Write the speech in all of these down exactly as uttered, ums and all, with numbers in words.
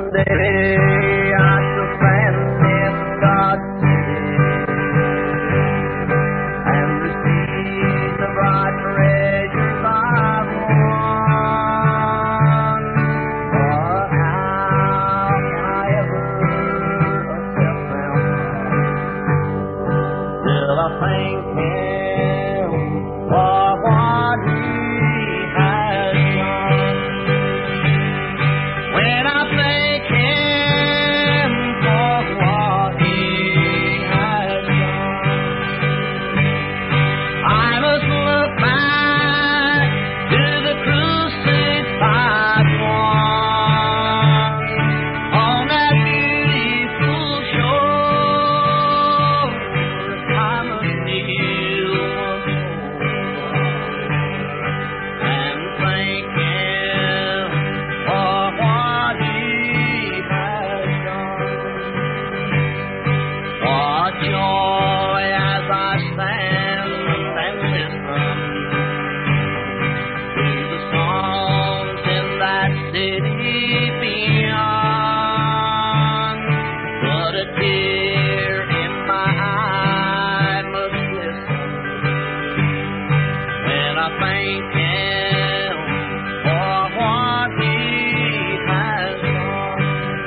someday I shall stand in God's city and receive the bright treasures I've won. But how can I ever accept them till I thank Him for what He has done? When I thank Him for what He has done, I must look back to the crucified one on that beautiful shore. I must kneel once more and thank Him for what He has done. What joy as I stand and listen to the songs in that city beyond. But a tear in my eye must glisten when I thank Him for what He has done.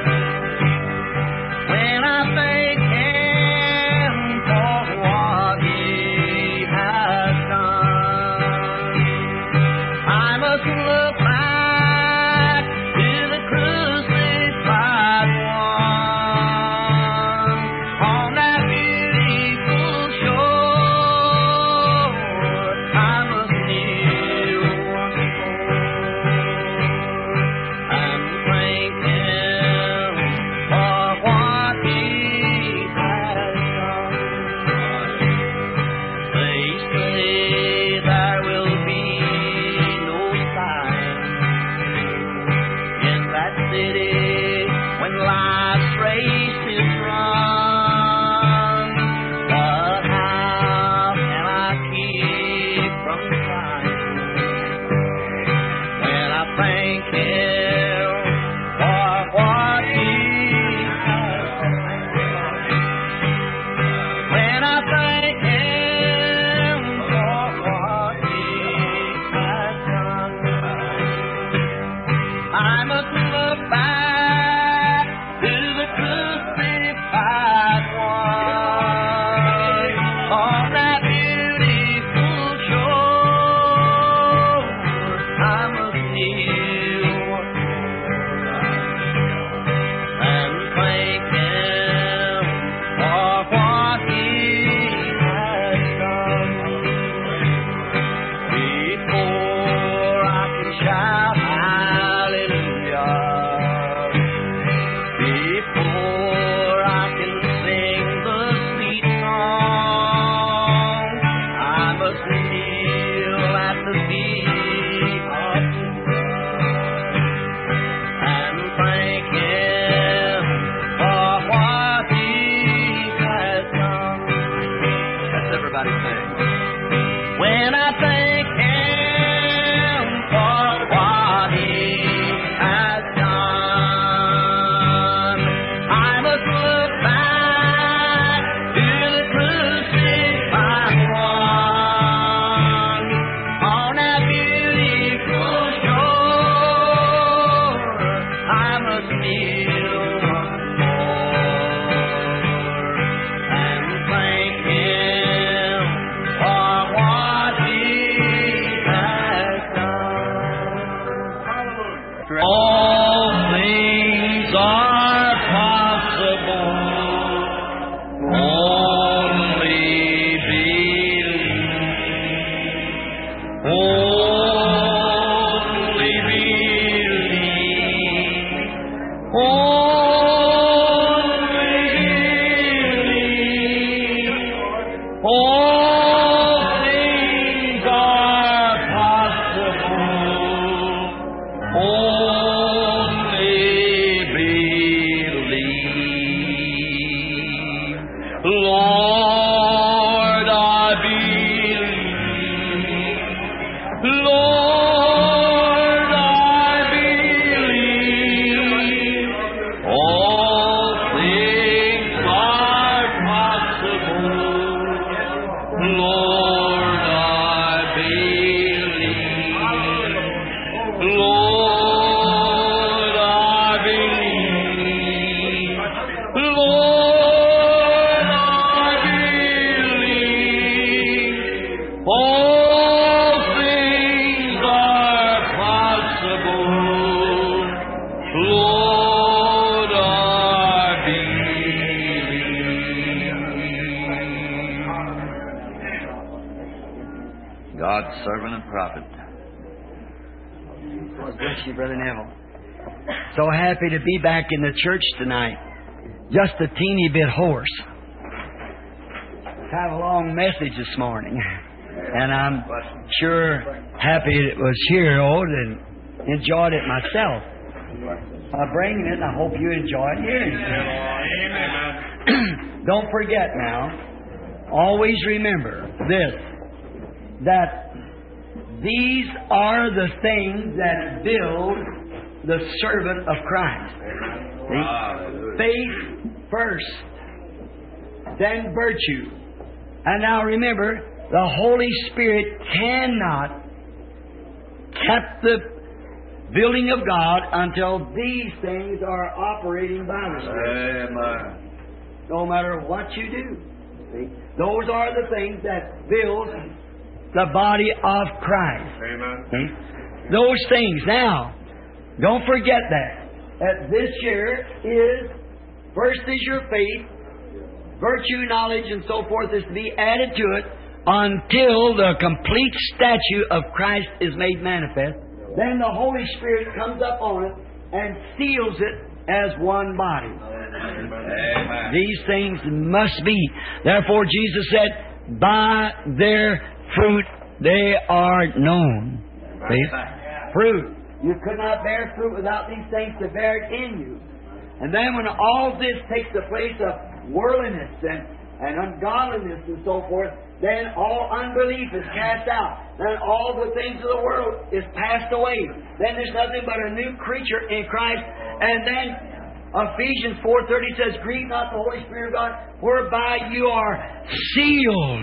When I thank Him for what He has done, I must look back to the crucified one on that beautiful shore. I must kneel once more and thank Him for what He has done. They say there will be no sign in that city when life's race is run. But how can I keep from crying when I thank Him for what He has done? When I thank Him for what He has done, I must look back to the crucified one on that beautiful shore. I must kneel once more and thank Him for what He has done. Before I can shout hallelujah, before I can sing the sweet song, I must kneel at the feet of Jesus and thank Him for what He has done. That's everybody saying. When I thank Him for what He has done, I must look back to the crucified one on that beautiful shore. I must kneel once more and thank Him for what He has done. All things are possible. Only believe. Only believe. servant and prophet. God bless you, Brother Neville. So happy to be back in the church tonight. Just a teeny bit hoarse. I have a long message this morning, and I'm sure happy it was here, old, and enjoyed it myself. Uh, bringing it, and I hope you enjoyed hearing it. Don't forget now, always remember this, that these are the things that build the servant of Christ. See? Faith first, then virtue. And now remember, the Holy Spirit cannot keep the building of God until these things are operating by the Spirit. Amen. No matter what you do. See? Those are the things that build the body of Christ. Amen. See? Those things. Now, don't forget that. That this year is, first is your faith, virtue, knowledge, and so forth is to be added to it until the complete statue of Christ is made manifest. Then the Holy Spirit comes up on it and seals it as one body. Amen. These things must be. Therefore, Jesus said, by their fruit they are known. See? Fruit. You could not bear fruit without these things to bear it in you. And then when all this takes the place of worldliness and, and ungodliness and so forth, then all unbelief is cast out. Then all the things of the world is passed away. Then there's nothing but a new creature in Christ. And then Ephesians four thirty says, grieve not the Holy Spirit of God, whereby you are sealed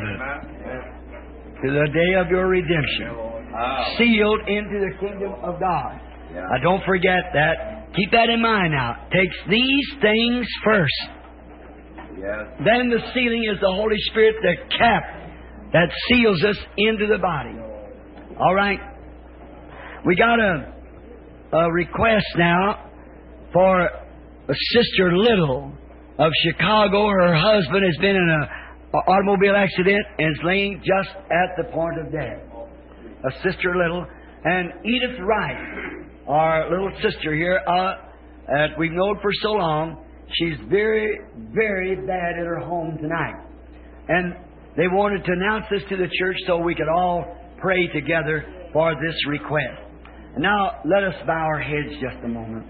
to the day of your redemption. Sealed into the kingdom of God. Now don't forget that. Keep that in mind now. Takes these things first. Yes. Then the sealing is the Holy Spirit, the cap that seals us into the body. All right. We got a, a request now for a Sister Little of Chicago. Her husband has been in an automobile accident and is laying just at the point of death. A Sister Little. And Edith Wright, our little sister here, uh, that we've known for so long, she's very, very bad at her home tonight. And they wanted to announce this to the church so we could all pray together for this request. And now, let us bow our heads just a moment.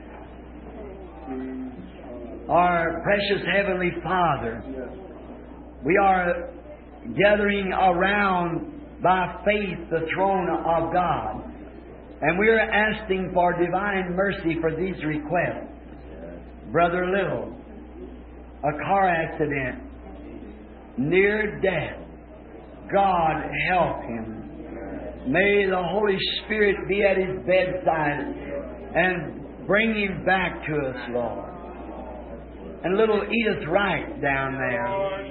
Our precious Heavenly Father, we are gathering around by faith the throne of God. And we are asking for divine mercy for these requests. Brother Little, a car accident, near death. God help him. May the Holy Spirit be at his bedside and bring him back to us, Lord. And little Edith Wright down there,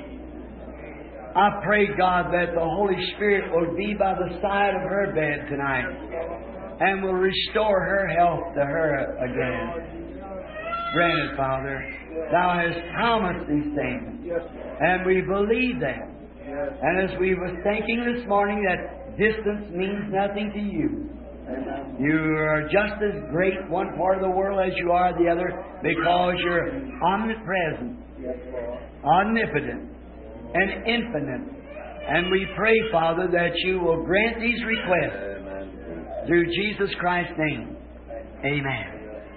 I pray, God, that the Holy Spirit will be by the side of her bed tonight and will restore her health to her again. Granted, Father, Thou hast promised these things, and we believe them. And as we were thinking this morning that distance means nothing to you. You are just as great one part of the world as you are the other, because you're omnipresent, omnipotent, and infinite. And we pray, Father, that you will grant these requests through Jesus Christ's name. Amen.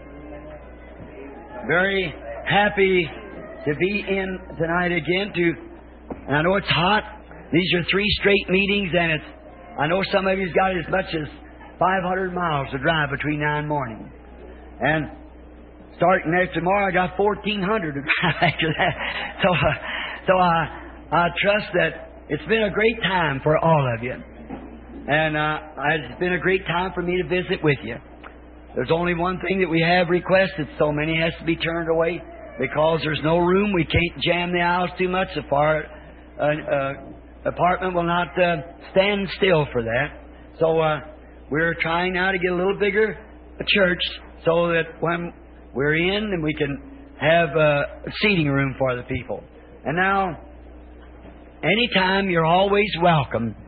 Very happy to be in tonight again. To, and I know it's hot. These are three straight meetings, and it's. I know some of you's got as much as five hundred miles to drive between now and morning. And starting there tomorrow, I got fourteen hundred to drive after that. So, uh, so I, I trust that it's been a great time for all of you. And uh, it's been a great time for me to visit with you. There's only one thing that we have requested. So many has to be turned away because there's no room. We can't jam the aisles too much. The far uh, uh, apartment will not uh, stand still for that. So uh, we're trying now to get a little bigger church so that when we're in, and we can have a seating room for the people. And now, anytime, you're always welcome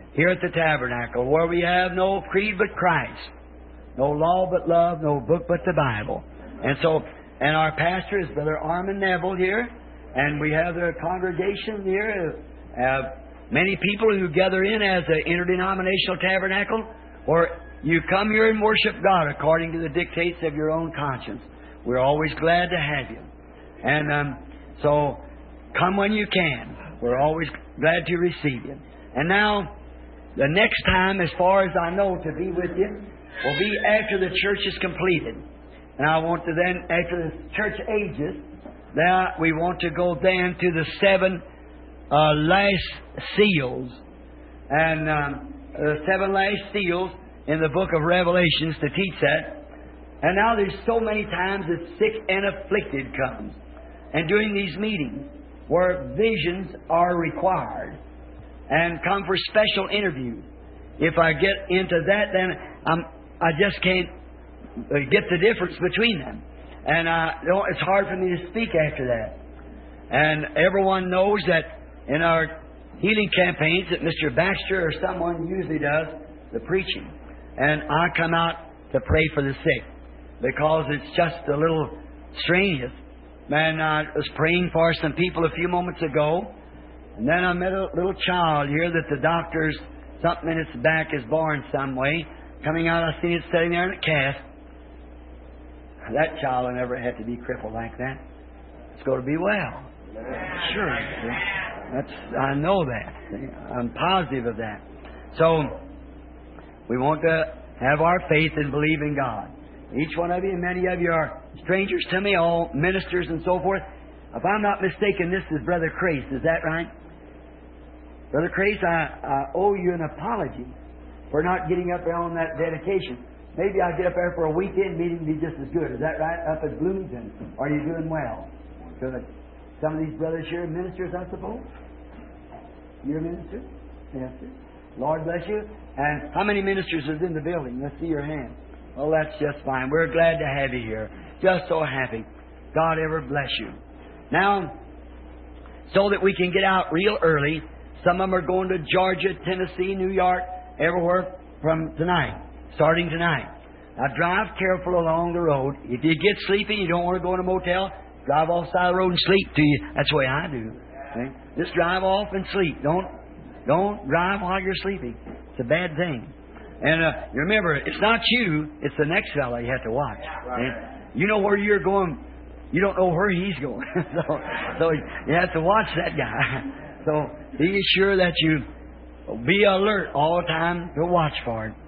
here at the tabernacle, where we have no creed but Christ, no law but love, no book but the Bible. And so, and our pastor is Brother Armin Neville here, and we have the congregation here, uh, many people who gather in as an interdenominational tabernacle, where you come here and worship God according to the dictates of your own conscience. We're always glad to have you. And um, so, come when you can. We're always glad to receive you. And now, the next time, as far as I know, to be with you, will be after the church is completed. And I want to then, after the church ages, then we want to go then to the seven uh, last seals. And um, the seven last seals in the book of Revelations to teach that. And now there's so many times that sick and afflicted comes. And during these meetings, where visions are required, and come for special interviews. If I get into that, then I'm, I just can't get the difference between them. And uh, it's hard for me to speak after that. And everyone knows that in our healing campaigns that Mister Baxter or someone usually does the preaching. And I come out to pray for the sick, because it's just a little strenuous. Man, I was praying for some people a few moments ago, and then I met a little child here that the doctors, something in its back is born some way. Coming out, I seen it sitting there in a cast. That child will never have to be crippled like that. It's going to be well. Sure. That's, I know that. I'm positive of that. So, we want to have our faith and believe in God. Each one of you, and many of you are strangers to me, all ministers and so forth. If I'm not mistaken, this is Brother Crace. Is that right? Brother Crace, I, I owe you an apology for not getting up there on that dedication. Maybe I'll get up there for a weekend meeting and be just as good. Is that right? Up at Bloomington. Are you doing well? Good. Some of these brothers here are ministers, I suppose? You're a minister? Yes, sir. Lord bless you. And how many ministers is in the building? Let's see your hand. Well, that's just fine. We're glad to have you here. Just so happy. God ever bless you. Now, so that we can get out real early, some of them are going to Georgia, Tennessee, New York, everywhere from tonight, starting tonight. Now, drive careful along the road. If you get sleepy, you don't want to go in a motel, drive off the side of the road and sleep to you. That's the way I do. Okay? Just drive off and sleep. Don't, don't drive while you're sleeping. It's a bad thing. And uh, remember, it's not you, it's the next fella you have to watch. And you know where you're going, you don't know where he's going. so, so you have to watch that guy. So be sure that you be alert all the time to watch for it.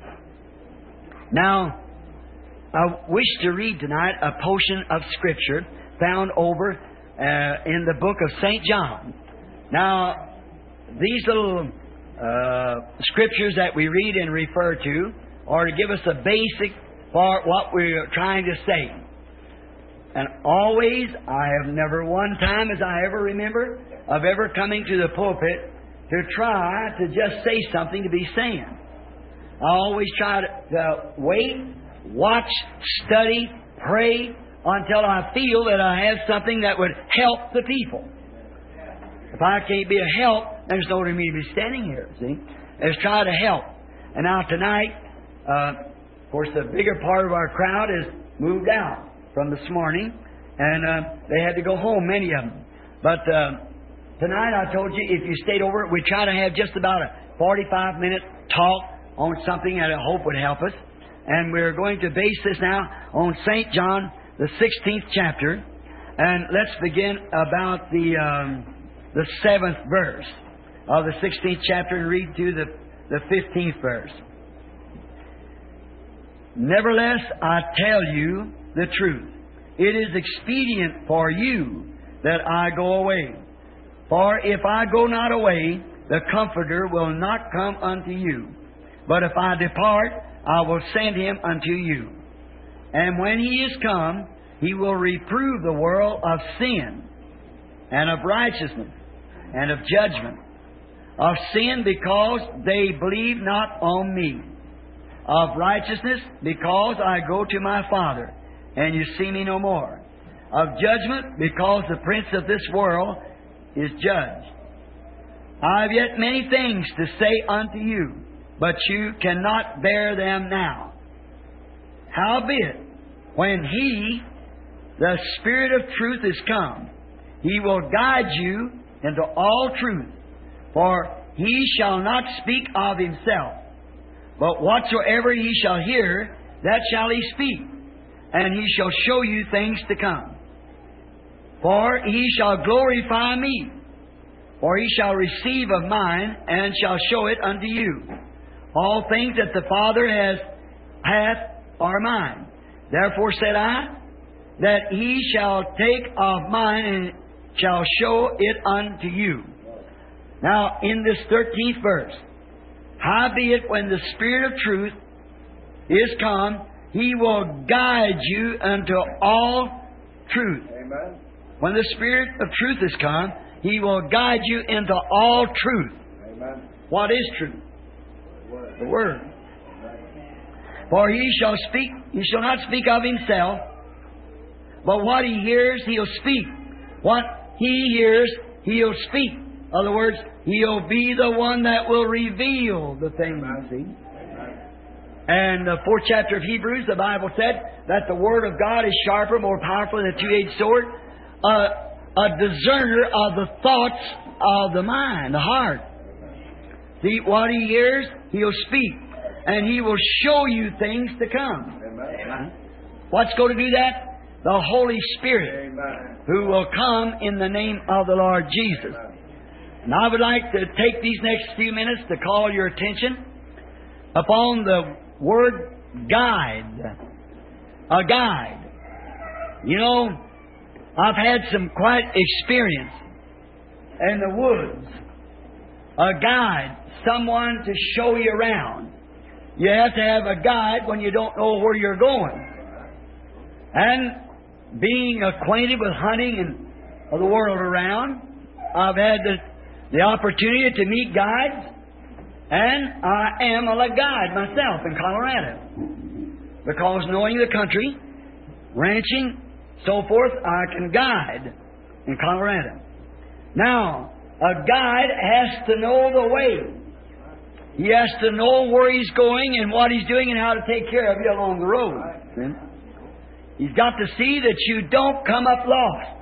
Now, I wish to read tonight a portion of Scripture found over uh, in the book of Saint John. Now, these little Uh, scriptures that we read and refer to are to give us a basic for what we're trying to say. And always, I have never one time, as I ever remember, of ever coming to the pulpit to try to just say something to be saying. I always try to, to wait, watch, study, pray until I feel that I have something that would help the people. If I can't be a help, there's no reason for me to be standing here, see? Let's try to help. And now tonight, uh, of course, the bigger part of our crowd has moved out from this morning, and uh, they had to go home, many of them. But uh, tonight, I told you, if you stayed over, we try to have just about a forty-five minute talk on something that I hope would help us. And we're going to base this now on Saint John, the sixteenth chapter. And let's begin about the... Um, the seventh verse of the sixteenth chapter and read through the, the fifteenth verse. Nevertheless, I tell you the truth. It is expedient for you that I go away. For if I go not away, the Comforter will not come unto you. But if I depart, I will send him unto you. And when he is come, he will reprove the world of sin and of righteousness and of judgment. Of sin, because they believe not on me. Of righteousness, because I go to my Father, and you see me no more. Of judgment, because the prince of this world is judged. I have yet many things to say unto you, but you cannot bear them now. Howbeit, when He, the Spirit of truth, is come, He will guide you into all truth. For He shall not speak of Himself, but whatsoever He shall hear, that shall He speak, and He shall show you things to come. For He shall glorify Me, for He shall receive of mine, and shall show it unto you. All things that the Father has hath are mine. Therefore said I, that He shall take of mine, and shall show it unto you. Now, in this thirteenth verse, howbeit when the Spirit of truth is come, He will guide you unto all truth. Amen. When the Spirit of truth is come, He will guide you into all truth. Amen. What is truth? Word. The Word. For He shall speak, He shall not speak of Himself, but what He hears, He'll speak. What He hears, He'll speak. In other words, He'll be the one that will reveal the things you see. And the fourth chapter of Hebrews, the Bible said that the Word of God is sharper, more powerful than a two-edged sword, a, a discerner of the thoughts of the mind, the heart. See, what He hears, He'll speak. And He will show you things to come. Amen. What's going to do that? The Holy Spirit, Amen. who will come in the name of the Lord Jesus. And I would like to take these next few minutes to call your attention upon the word guide. A guide. You know, I've had some quite experience in the woods. A guide, someone to show you around. You have to have a guide when you don't know where you're going. And being acquainted with hunting and the world around, I've had the, the opportunity to meet guides, and I am a guide myself in Colorado. Because knowing the country, ranching, so forth, I can guide in Colorado. Now, a guide has to know the way. He has to know where he's going and what he's doing and how to take care of you along the road. See? He's got to see that you don't come up lost.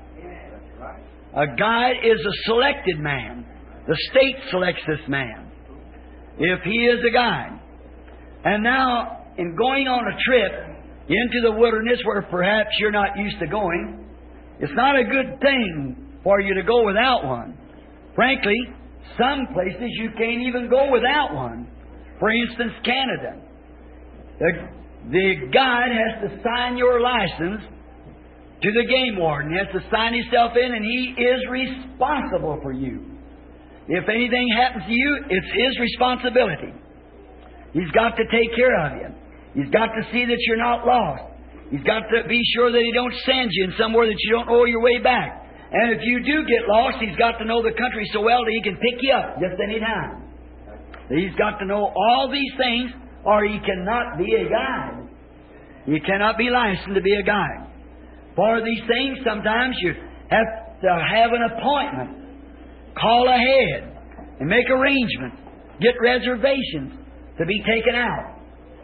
A guide is a selected man. The state selects this man, if he is a guide. And now, in going on a trip into the wilderness where perhaps you're not used to going, it's not a good thing for you to go without one. Frankly, some places you can't even go without one. For instance, Canada. The, the guide has to sign your license to the game warden. He has to sign himself in, and he is responsible for you. If anything happens to you, it's his responsibility. He's got to take care of you. He's got to see that you're not lost. He's got to be sure that he don't send you in somewhere that you don't know your way back. And if you do get lost, He's got to know the country so well that He can pick you up just any time. He's got to know all these things, or He cannot be a guide. He cannot be licensed to be a guide. For these things, sometimes you have to have an appointment. Call ahead and make arrangements. Get reservations to be taken out.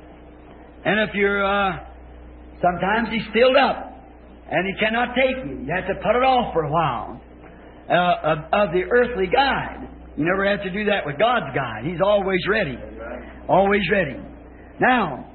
And if you're, uh, sometimes He's filled up and He cannot take you. You have to put it off for a while. Uh, of, of the earthly guide. You never have to do that with God's guide. He's always ready. Always ready. Now,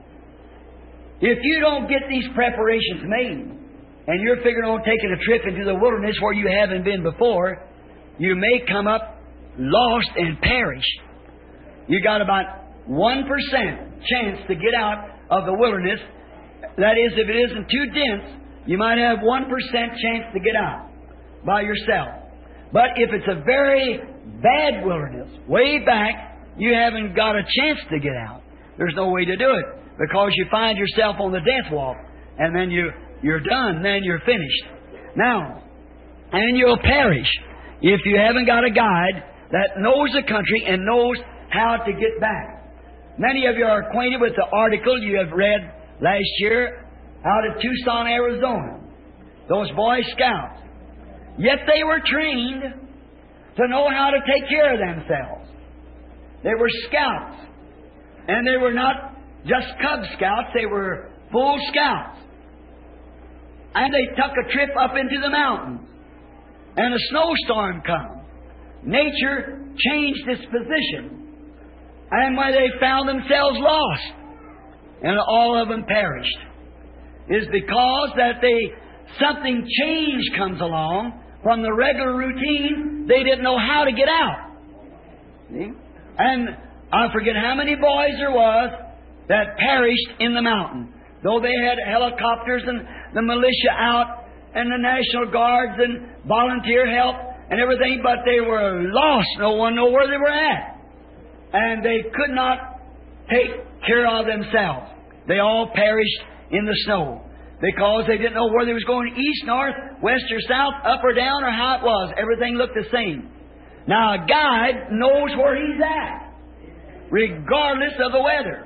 if you don't get these preparations made, and you're figuring on taking a trip into the wilderness where you haven't been before, you may come up lost and perish. You got about one percent chance to get out of the wilderness. That is, if it isn't too dense, you might have one percent chance to get out by yourself. But if it's a very bad wilderness, way back, you haven't got a chance to get out. There's no way to do it, because you find yourself on the death walk, and then you, you're done, then you're finished. Now, and you'll perish if you haven't got a guide that knows the country and knows how to get back. Many of you are acquainted with the article you have read last year out of Tucson, Arizona. Those Boy Scouts. Yet they were trained to know how to take care of themselves. They were scouts. And they were not just Cub Scouts, they were full scouts. And they took a trip up into the mountains. And a snowstorm come. Nature changed its position. And when they found themselves lost, and all of them perished, is because that they something change comes along from the regular routine. They didn't know how to get out. See? And I forget how many boys there was that perished in the mountain. Though they had helicopters and the militia out and the National Guards and volunteer help and everything, but they were lost. No one knew where they were at. And they could not take care of themselves. They all perished in the snow because they didn't know where they was going, east, north, west, or south, up or down, or how it was. Everything looked the same. Now, a guide knows where he's at, regardless of the weather.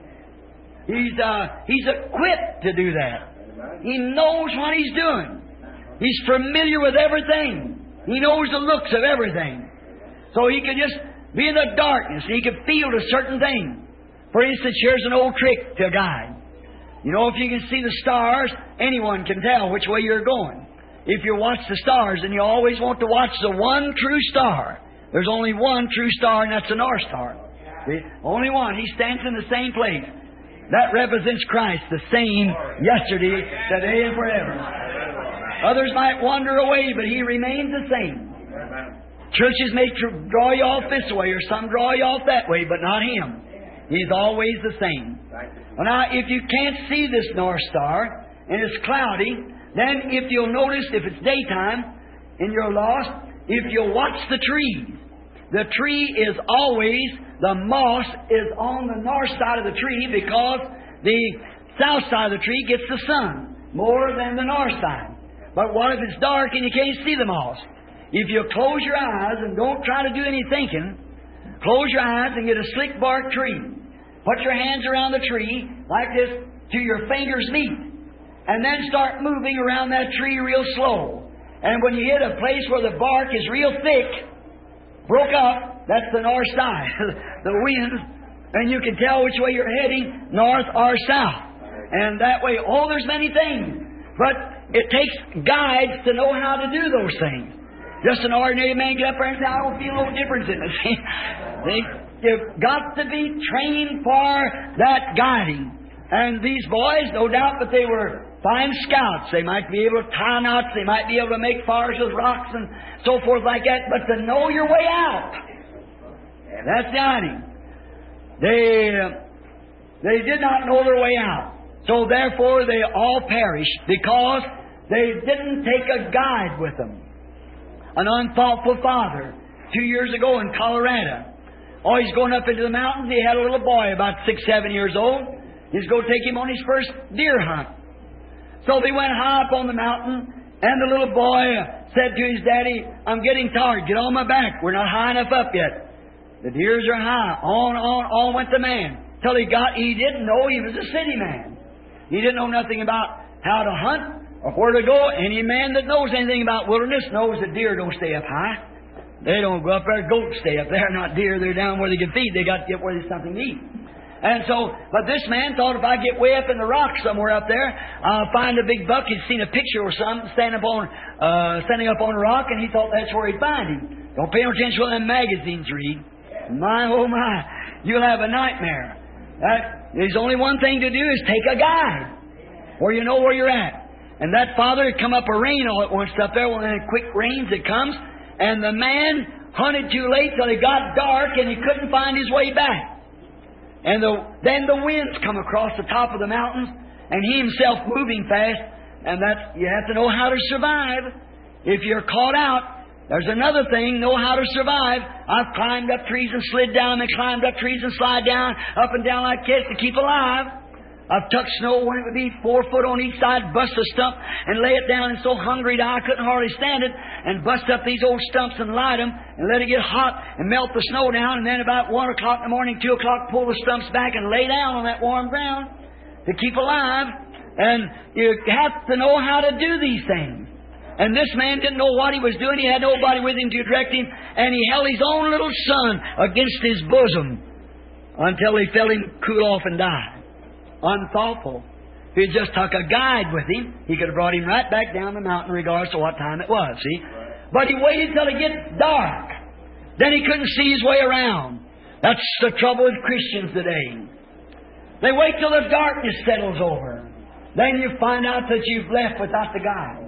He's uh, he's equipped to do that. He knows what he's doing. He's familiar with everything. He knows the looks of everything. So he could just be in the darkness. He could feel a certain thing. For instance, here's an old trick to a guide. You know, if you can see the stars, anyone can tell which way you're going. If you watch the stars, and you always want to watch the one true star. There's only one true star, and that's the North Star. See? Only one. He stands in the same place. That represents Christ, the same yesterday, today, and forever. Others might wander away, but He remains the same. Churches may tr- draw you off this way, or some draw you off that way, but not Him. He's always the same. Well, now, if you can't see this North Star, and it's cloudy, then if you'll notice, if it's daytime, and you're lost, if you'll watch the trees, the tree is always, the moss is on the north side of the tree because the south side of the tree gets the sun more than the north side. But what if it's dark and you can't see the moss? If you close your eyes and don't try to do any thinking, close your eyes and get a slick bark tree. Put your hands around the tree like this till your fingers meet. And then start moving around that tree real slow. And when you hit a place where the bark is real thick, broke up, that's the north side, the wind, and you can tell which way you're heading, north or south. And that way, oh, there's many things. But it takes guides to know how to do those things. Just an ordinary man get up there and say, I don't feel no difference in it. See? You've got to be trained for that guiding. And these boys, no doubt that they were fine scouts. They might be able to tie knots. They might be able to make fires with rocks and so forth like that. But to know your way out, that's guiding. They, uh, they did not know their way out. So therefore they all perished because they didn't take a guide with them. An unthoughtful father, two years ago in Colorado. Oh, he's going up into the mountains. He had a little boy about six, seven years old. He's going to take him on his first deer hunt. So they went high up on the mountain, and the little boy said to his daddy, I'm getting tired. Get on my back. We're not high enough up yet. The deers are high. On, on, on went the man. Till he got, he didn't know he was a city man. He didn't know nothing about how to hunt or where to go. Any man that knows anything about wilderness knows that deer don't stay up high. They don't go up there. Goats stay up there, not deer. They're down where they can feed. They got to get where there's something to eat. And so, but this man thought if I get way up in the rock somewhere up there, I'll find a big buck. He'd seen a picture or something standing up on, uh, standing up on a rock, and he thought that's where he'd find him. Don't pay no attention to what them magazines read. My, oh my, you'll have a nightmare. That, there's only one thing to do is take a guide where you know where you're at. And that father had come up a rain all at once up there, one of the quick rains that comes, and the man hunted too late till it got dark and he couldn't find his way back. And the, then the winds come across the top of the mountains, and he himself moving fast, and that you have to know how to survive. If you're caught out, there's another thing, know how to survive. I've climbed up trees and slid down, and climbed up trees and slide down, up and down like this to keep alive. I've tucked snow when it would be four foot on each side, bust a stump and lay it down, and so hungry that I couldn't hardly stand it, and bust up these old stumps and light them and let it get hot and melt the snow down, and then about one o'clock in the morning, two o'clock, pull the stumps back and lay down on that warm ground to keep alive. And you have to know how to do these things. And this man didn't know what he was doing. He had nobody with him to direct him. And he held his own little son against his bosom until he felt him cool off and die. Unthoughtful. If he had just took a guide with him, he could have brought him right back down the mountain regardless of what time it was, see? But he waited till it gets dark. Then he couldn't see his way around. That's the trouble with Christians today. They wait till the darkness settles over. Then you find out that you've left without the guide.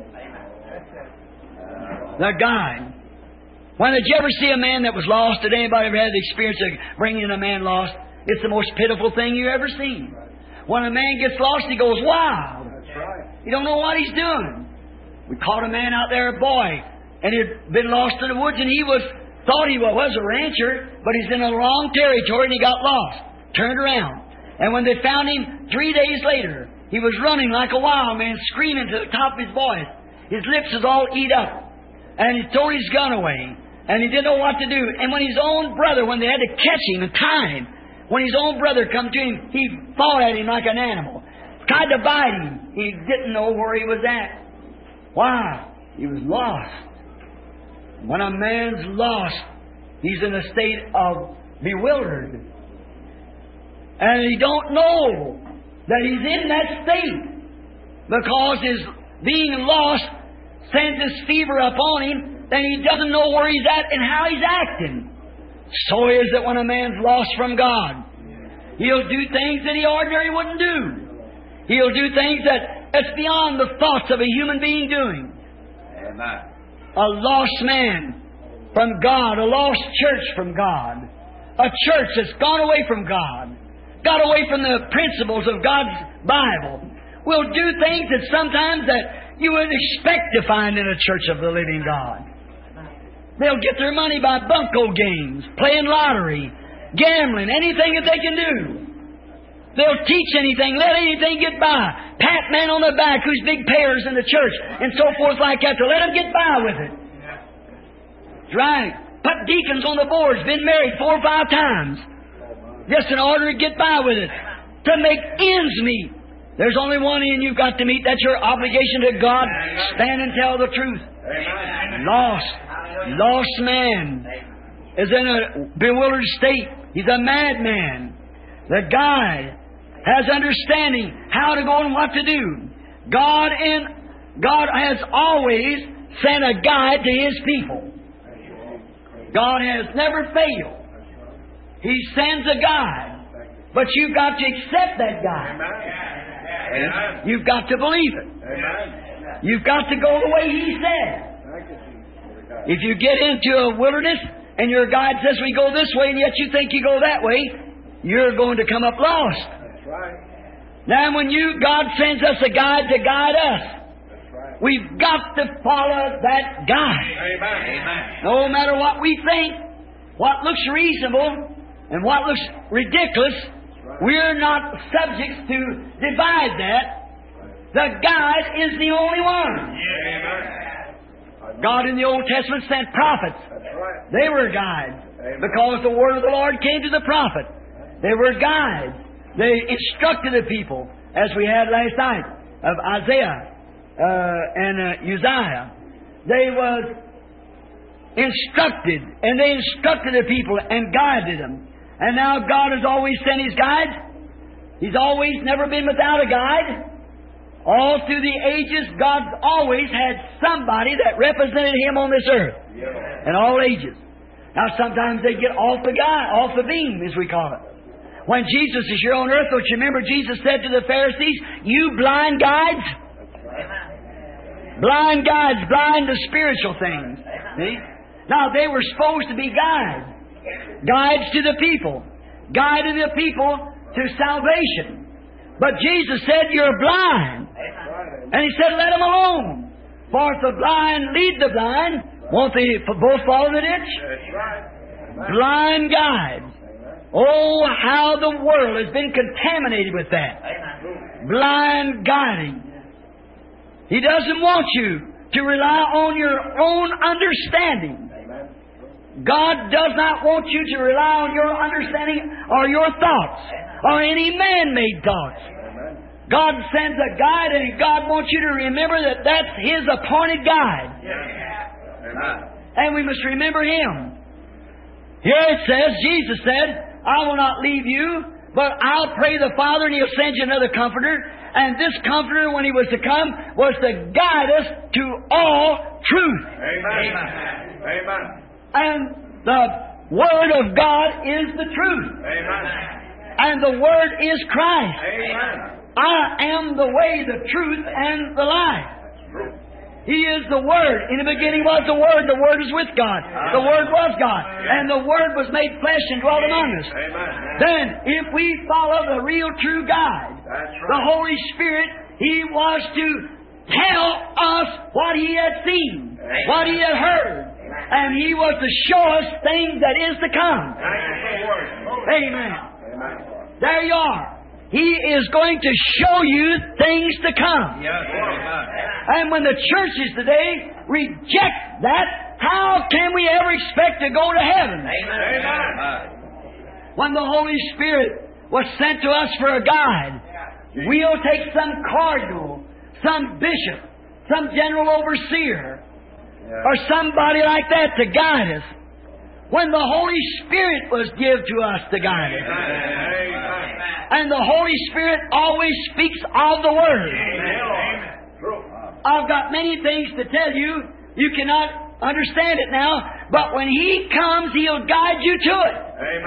The guide. When did you ever see a man that was lost? Did anybody ever have the experience of bringing a man lost? It's the most pitiful thing you ever seen. When a man gets lost, he goes wild. You don't know what he's doing. We caught a man out there, a boy, and he'd been lost in the woods, and he was thought he was a rancher, but he's in a wrong territory, and he got lost. Turned around. And when they found him three days later, he was running like a wild man, screaming to the top of his voice. His lips was all eat up. And he threw his gun away. And he didn't know what to do. And when his own brother, when they had to catch him and tie him, when his own brother come to him, he fought at him like an animal. Tried to bite him. He didn't know where he was at. Why? He was lost. When a man's lost, he's in a state of bewildered. And he don't know that he's in that state. Because his being lost sends this fever upon him, then he doesn't know where he's at and how he's acting. So is it when a man's lost from God. He'll do things that he ordinarily wouldn't do. He'll do things that that's beyond the thoughts of a human being doing. Amen. A lost man from God, a lost church from God, a church that's gone away from God, got away from the principles of God's Bible, will do things that sometimes that you wouldn't expect to find in a church of the living God. They'll get their money by bunco games, playing lottery, gambling, anything that they can do. They'll teach anything, let anything get by. Pat man on the back who's big payers in the church and so forth like that to let them get by with it. That's right. Put deacons on the boards, been married four or five times. Just in order to get by with it. To make ends meet. There's only one end you've got to meet. That's your obligation to God. Stand and tell the truth. Lost. Lost man is in a bewildered state. He's a madman. The guide has understanding how to go and what to do. God in God has always sent a guide to His people. God has never failed. He sends a guide. But you've got to accept that guide. You've got to believe it. You've got to go the way He said. If you get into a wilderness and your guide says we go this way and yet you think you go that way, you're going to come up lost. That's right. Now when you God sends us a guide to guide us, That's right. we've got to follow that guide. Amen. No matter what we think, what looks reasonable and what looks ridiculous, right. we're not subjects to divide that. The guide is the only one. Amen. God in the Old Testament sent prophets. That's right. They were guides. Amen. Because the word of the Lord came to the prophet. They were guides. They instructed the people, as we had last night, of Isaiah uh, and uh, Uzziah. They was instructed, and they instructed the people and guided them. And now God has always sent His guides. He's always never been without a guide. All through the ages, God's always had somebody that represented Him on this earth. Yeah. In all ages. Now sometimes they get off the guide, off the beam, as we call it. When Jesus is here on earth, don't you remember Jesus said to the Pharisees, "You blind guides." Blind guides, blind to spiritual things. See? Now they were supposed to be guides. Guides to the people. Guiding the people to salvation. But Jesus said, "You're blind." And He said, "Let them alone. For if the blind lead the blind, won't they both fall in the ditch?" Blind guides. Oh, how the world has been contaminated with that. Blind guiding. He doesn't want you to rely on your own understanding. God does not want you to rely on your understanding or your thoughts or any man-made thoughts. God sends a guide, and God wants you to remember that that's His appointed guide. And we must remember Him. Here it says, Jesus said, I will not leave you, but I'll pray the Father, and He'll send you another Comforter. And this Comforter, when He was to come, was to guide us to all truth. Amen. Amen. And the Word of God is the truth. Amen. And the Word is Christ. Amen. I am the way, the truth, and the life. He is the Word. In the beginning was the Word. The Word is with God. The Word was God. And the Word was made flesh and dwelt among us. Amen. Then, if we follow the real true guide, That's the right. Holy Spirit, He was to tell us what He had seen, what He had heard. And He was to show us things that is to come. Thank you for the word. Amen. Amen. There you are. He is going to show you things to come. Yes. Amen. And when the churches today reject that, how can we ever expect to go to heaven? Amen. When the Holy Spirit was sent to us for a guide, we'll take some cardinal, some bishop, some general overseer, or somebody like that to guide us. When the Holy Spirit was given to us to guide us. And the Holy Spirit always speaks of the Word. I've got many things to tell you. You cannot understand it now, but when He comes, He'll guide you to it.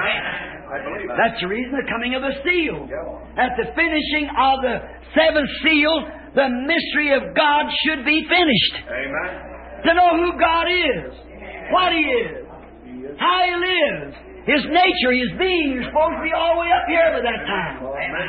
That's the reason the coming of the seal. At the finishing of the seventh seal, the mystery of God should be finished. To know who God is, what He is, how He lives, His nature, His being. You're supposed to be all the way up here by that time.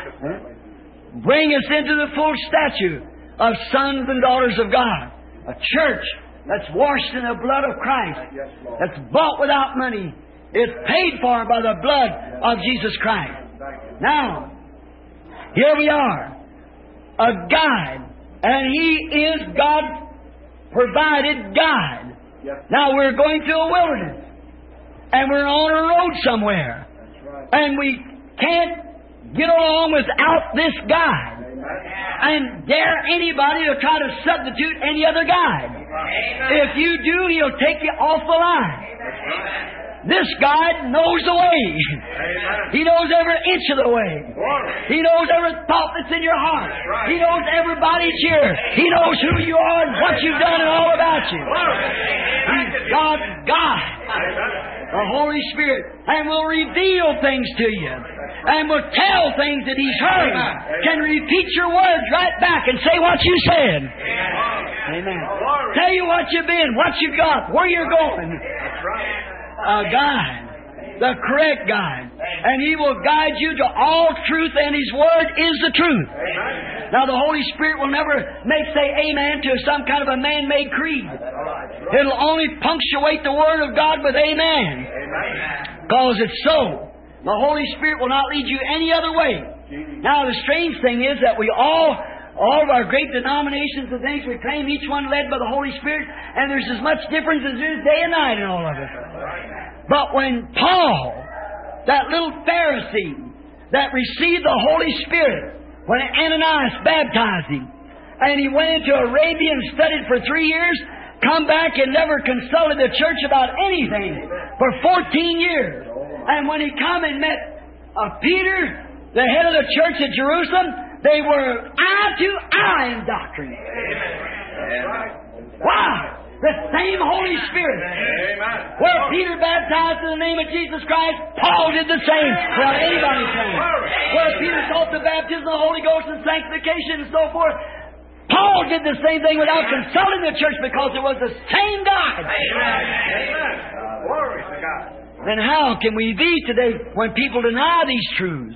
Bring us into the full stature of sons and daughters of God. A church that's washed in the blood of Christ, that's bought without money. It's paid for by the blood of Jesus Christ. Now, here we are, a guide, and He is God's provided guide. Now we're going to a wilderness, and we're on a road somewhere, and we can't get along without this guide. And dare anybody to try to substitute any other guide. If you do, He'll take you off the line. This guide knows the way. He knows every inch of the way. He knows every thought that's in your heart. He knows everybody's here. He knows who you are and what you've done and all about you. He's God's guide, the Holy Spirit, and will reveal things to you, and will tell things that He's heard. Can repeat your words right back and say what you said. Amen. Tell you what you've been, what you got, where you're going. A guide, the correct guide. And He will guide you to all truth, and His Word is the truth. Now the Holy Spirit will never make say amen to some kind of a man-made creed. It'll only punctuate the Word of God with amen. Because it's so. The Holy Spirit will not lead you any other way. Now the strange thing is that we all, all of our great denominations and things, we claim each one led by the Holy Spirit, and there's as much difference as there is day and night in all of it. But when Paul, that little Pharisee that received the Holy Spirit, when Ananias baptized him, and he went into Arabia and studied for three years, come back and never consulted the church about anything for fourteen years. And when he come and met uh, Peter, the head of the church at Jerusalem, they were eye to eye in doctrine. Wow! The same Holy Spirit. Where Peter baptized in the name of Jesus Christ, Paul did the same without anybody saying. Where Peter taught the baptism of the Holy Ghost and sanctification and so forth, Paul did the same thing without consulting the church, because it was the same God. Glory to God. Then how can we be today when people deny these truths?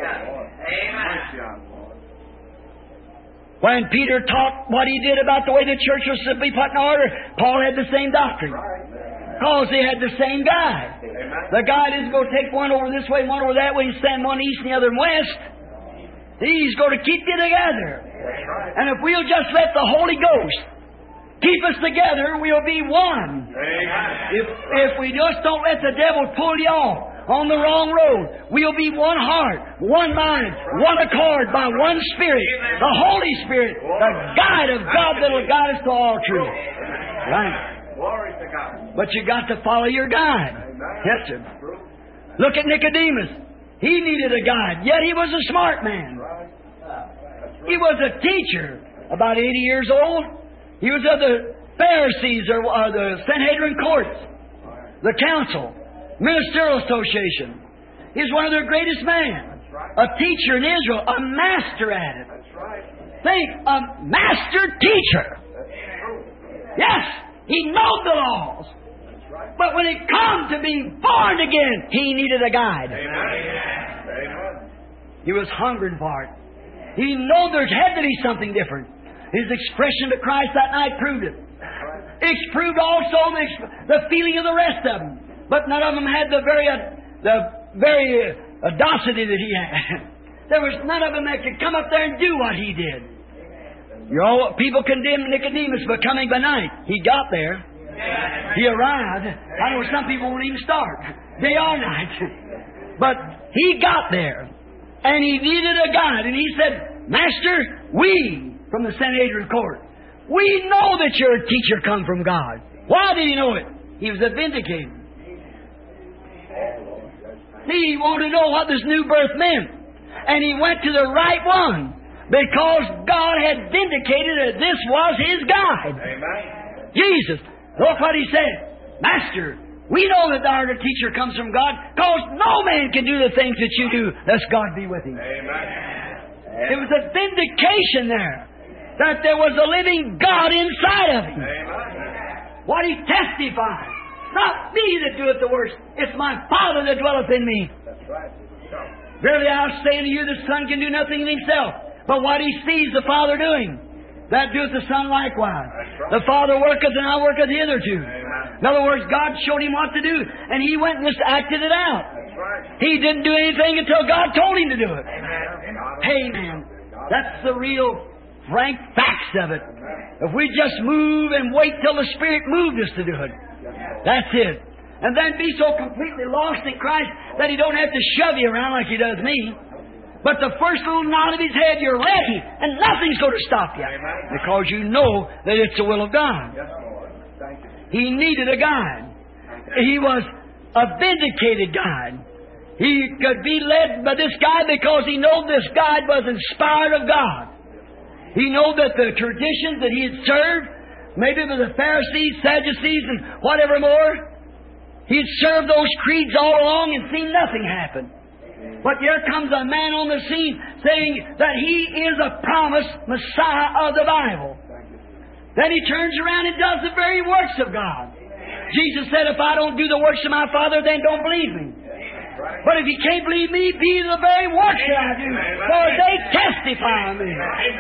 When Peter taught what he did about the way the church was to be put in order, Paul had the same doctrine. Because they had the same guide. The guide isn't going to take one over this way, one over that way, and stand one east and the other west. He's going to keep you together. And if we'll just let the Holy Ghost keep us together, we'll be one. If if we just don't let the devil pull you off, on the wrong road. We'll be one heart, one mind, one accord by one Spirit. The Holy Spirit, the guide of God that will guide us to all truth. Right. Glory to God. But you got to follow your guide. Yes, sir. Look at Nicodemus. He needed a guide, yet he was a smart man. He was a teacher, about eighty years old. He was of the Pharisees or uh, the Sanhedrin courts, the council, ministerial association. He's one of their greatest men. A teacher in Israel, a master at it. Think, a master teacher. Yes, he knows the laws. But when it comes to being born again, he needed a guide. Amen. He was hungering for it. He knew there had to be something different. His expression to Christ that night proved it. It proved also the, the feeling of the rest of them. But none of them had the very uh, the very uh, audacity that he had. There was none of them that could come up there and do what he did. You know, people condemned Nicodemus for coming by night. He got there. He arrived. I know some people won't even start. Day or night. But he got there. And he needed a guide. And he said, Master, we, from the Sanhedrin court, we know that you're a teacher come from God. Why did he know it? He was a vindicator. See, he wanted to know what this new birth meant. And he went to the right one. Because God had vindicated that this was His guide. Amen. Jesus. Look what He said. Master, we know that thou art a teacher comes from God, because no man can do the things that you do, lest God be with him. Amen. It was a vindication there, that there was a living God inside of him. Amen. What he testified. Not me that doeth the works. It's my Father that dwelleth in me. That's right. Verily I say unto you, the Son can do nothing in himself, but what he sees the Father doing, that doeth the Son likewise. The Father worketh, and I worketh hitherto. Amen. In other words, God showed him what to do, and he went and just acted it out. That's right. He didn't do anything until God told him to do it. Amen. Amen. That's the real frank facts of it. If we just move and wait till the Spirit moved us to do it, that's it. And then be so completely lost in Christ that He don't have to shove you around like He does me. But the first little nod of His head, you're ready, and nothing's going to stop you, because you know that it's the will of God. Yes, Lord. Thank you. He needed a guide. He was a vindicated guide. He could be led by this guide because he knew this guide was inspired of God. He knew that the traditions that he had served, maybe with the Pharisees, Sadducees, and whatever more, he had served those creeds all along and seen nothing happen. But here comes a man on the scene saying that he is a promised Messiah of the Bible. Then he turns around and does the very works of God. Jesus said, if I don't do the works of my Father, then don't believe me. But if you can't believe me, be the very works that I do, for they testify of me.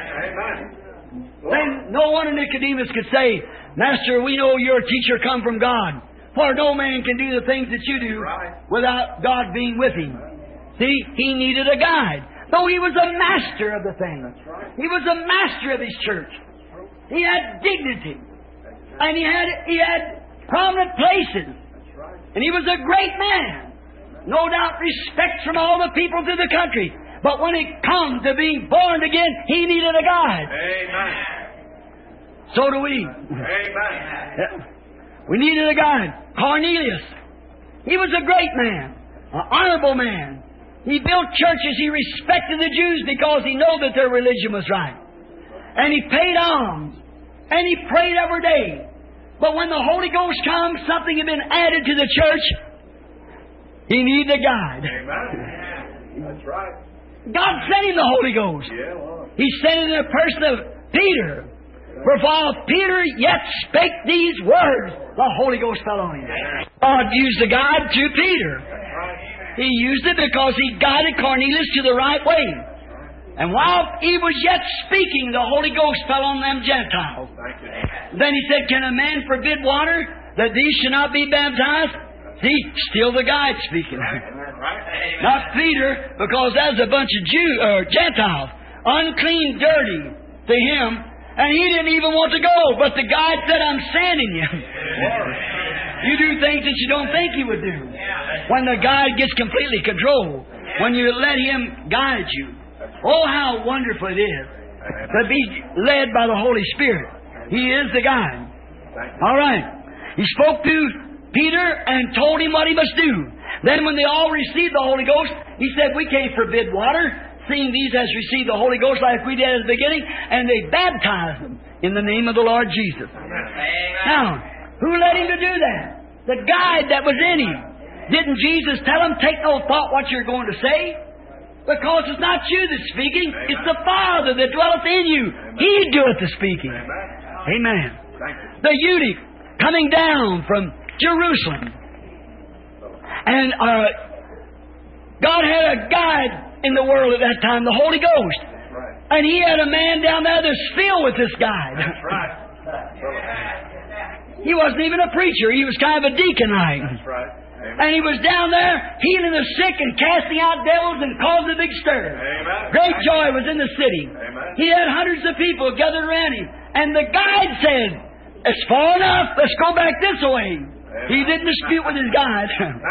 Then no wonder Nicodemus could say, Master, we know you're a teacher come from God, for no man can do the things that you do without God being with him. See, he needed a guide. Though he was a master of the thing. He was a master of his church. He had dignity. And he had he had prominent places. And he was a great man. No doubt respect from all the people to the country. But when it comes to being born again, he needed a guide. Amen. So do we. Amen. We needed a guide. Cornelius. He was a great man. An honorable man. He built churches. He respected the Jews because he knew that their religion was right. And he paid alms. And he prayed every day. But when the Holy Ghost comes, something had been added to the church. He needed a guide. Amen. That's right. God sent him the Holy Ghost. Yeah, Lord. He sent it in the person of Peter. For while Peter yet spake these words, the Holy Ghost fell on him. God used the guide through Peter. He used it because he guided Cornelius to the right way. And while he was yet speaking, the Holy Ghost fell on them Gentiles. Then he said, can a man forbid water that these should not be baptized? See, still the guide speaking. Not Peter, because that's a bunch of Jew or Gentiles, unclean, dirty to him, and he didn't even want to go. But the guide said, I'm sending you. You do things that you don't think you would do. When the guide gets completely controlled. When you let Him guide you. Oh, how wonderful it is to be led by the Holy Spirit. He is the guide. All right. He spoke to Peter and told him what he must do. Then when they all received the Holy Ghost, He said, we can't forbid water, seeing these has received the Holy Ghost like we did at the beginning, and they baptized them in the name of the Lord Jesus. Amen. Now, who led him to do that? The guide that was in him. Didn't Jesus tell him, take no thought what you're going to say? Because it's not you that's speaking, Amen. It's the Father that dwelleth in you. Amen. He doeth the speaking. Amen. Amen. The eunuch coming down from Jerusalem. And uh, God had a guide in the world at that time, the Holy Ghost. Right. And He had a man down there that's filled with this guide. That's right. He wasn't even a preacher. He was kind of a deaconite. That's right. Amen. And he was down there healing the sick and casting out devils and causing a big stir. Amen. Great joy was in the city. Amen. He had hundreds of people gathered around him. And the guide said, it's far enough. Let's go back this way. Amen. He didn't dispute with his guide.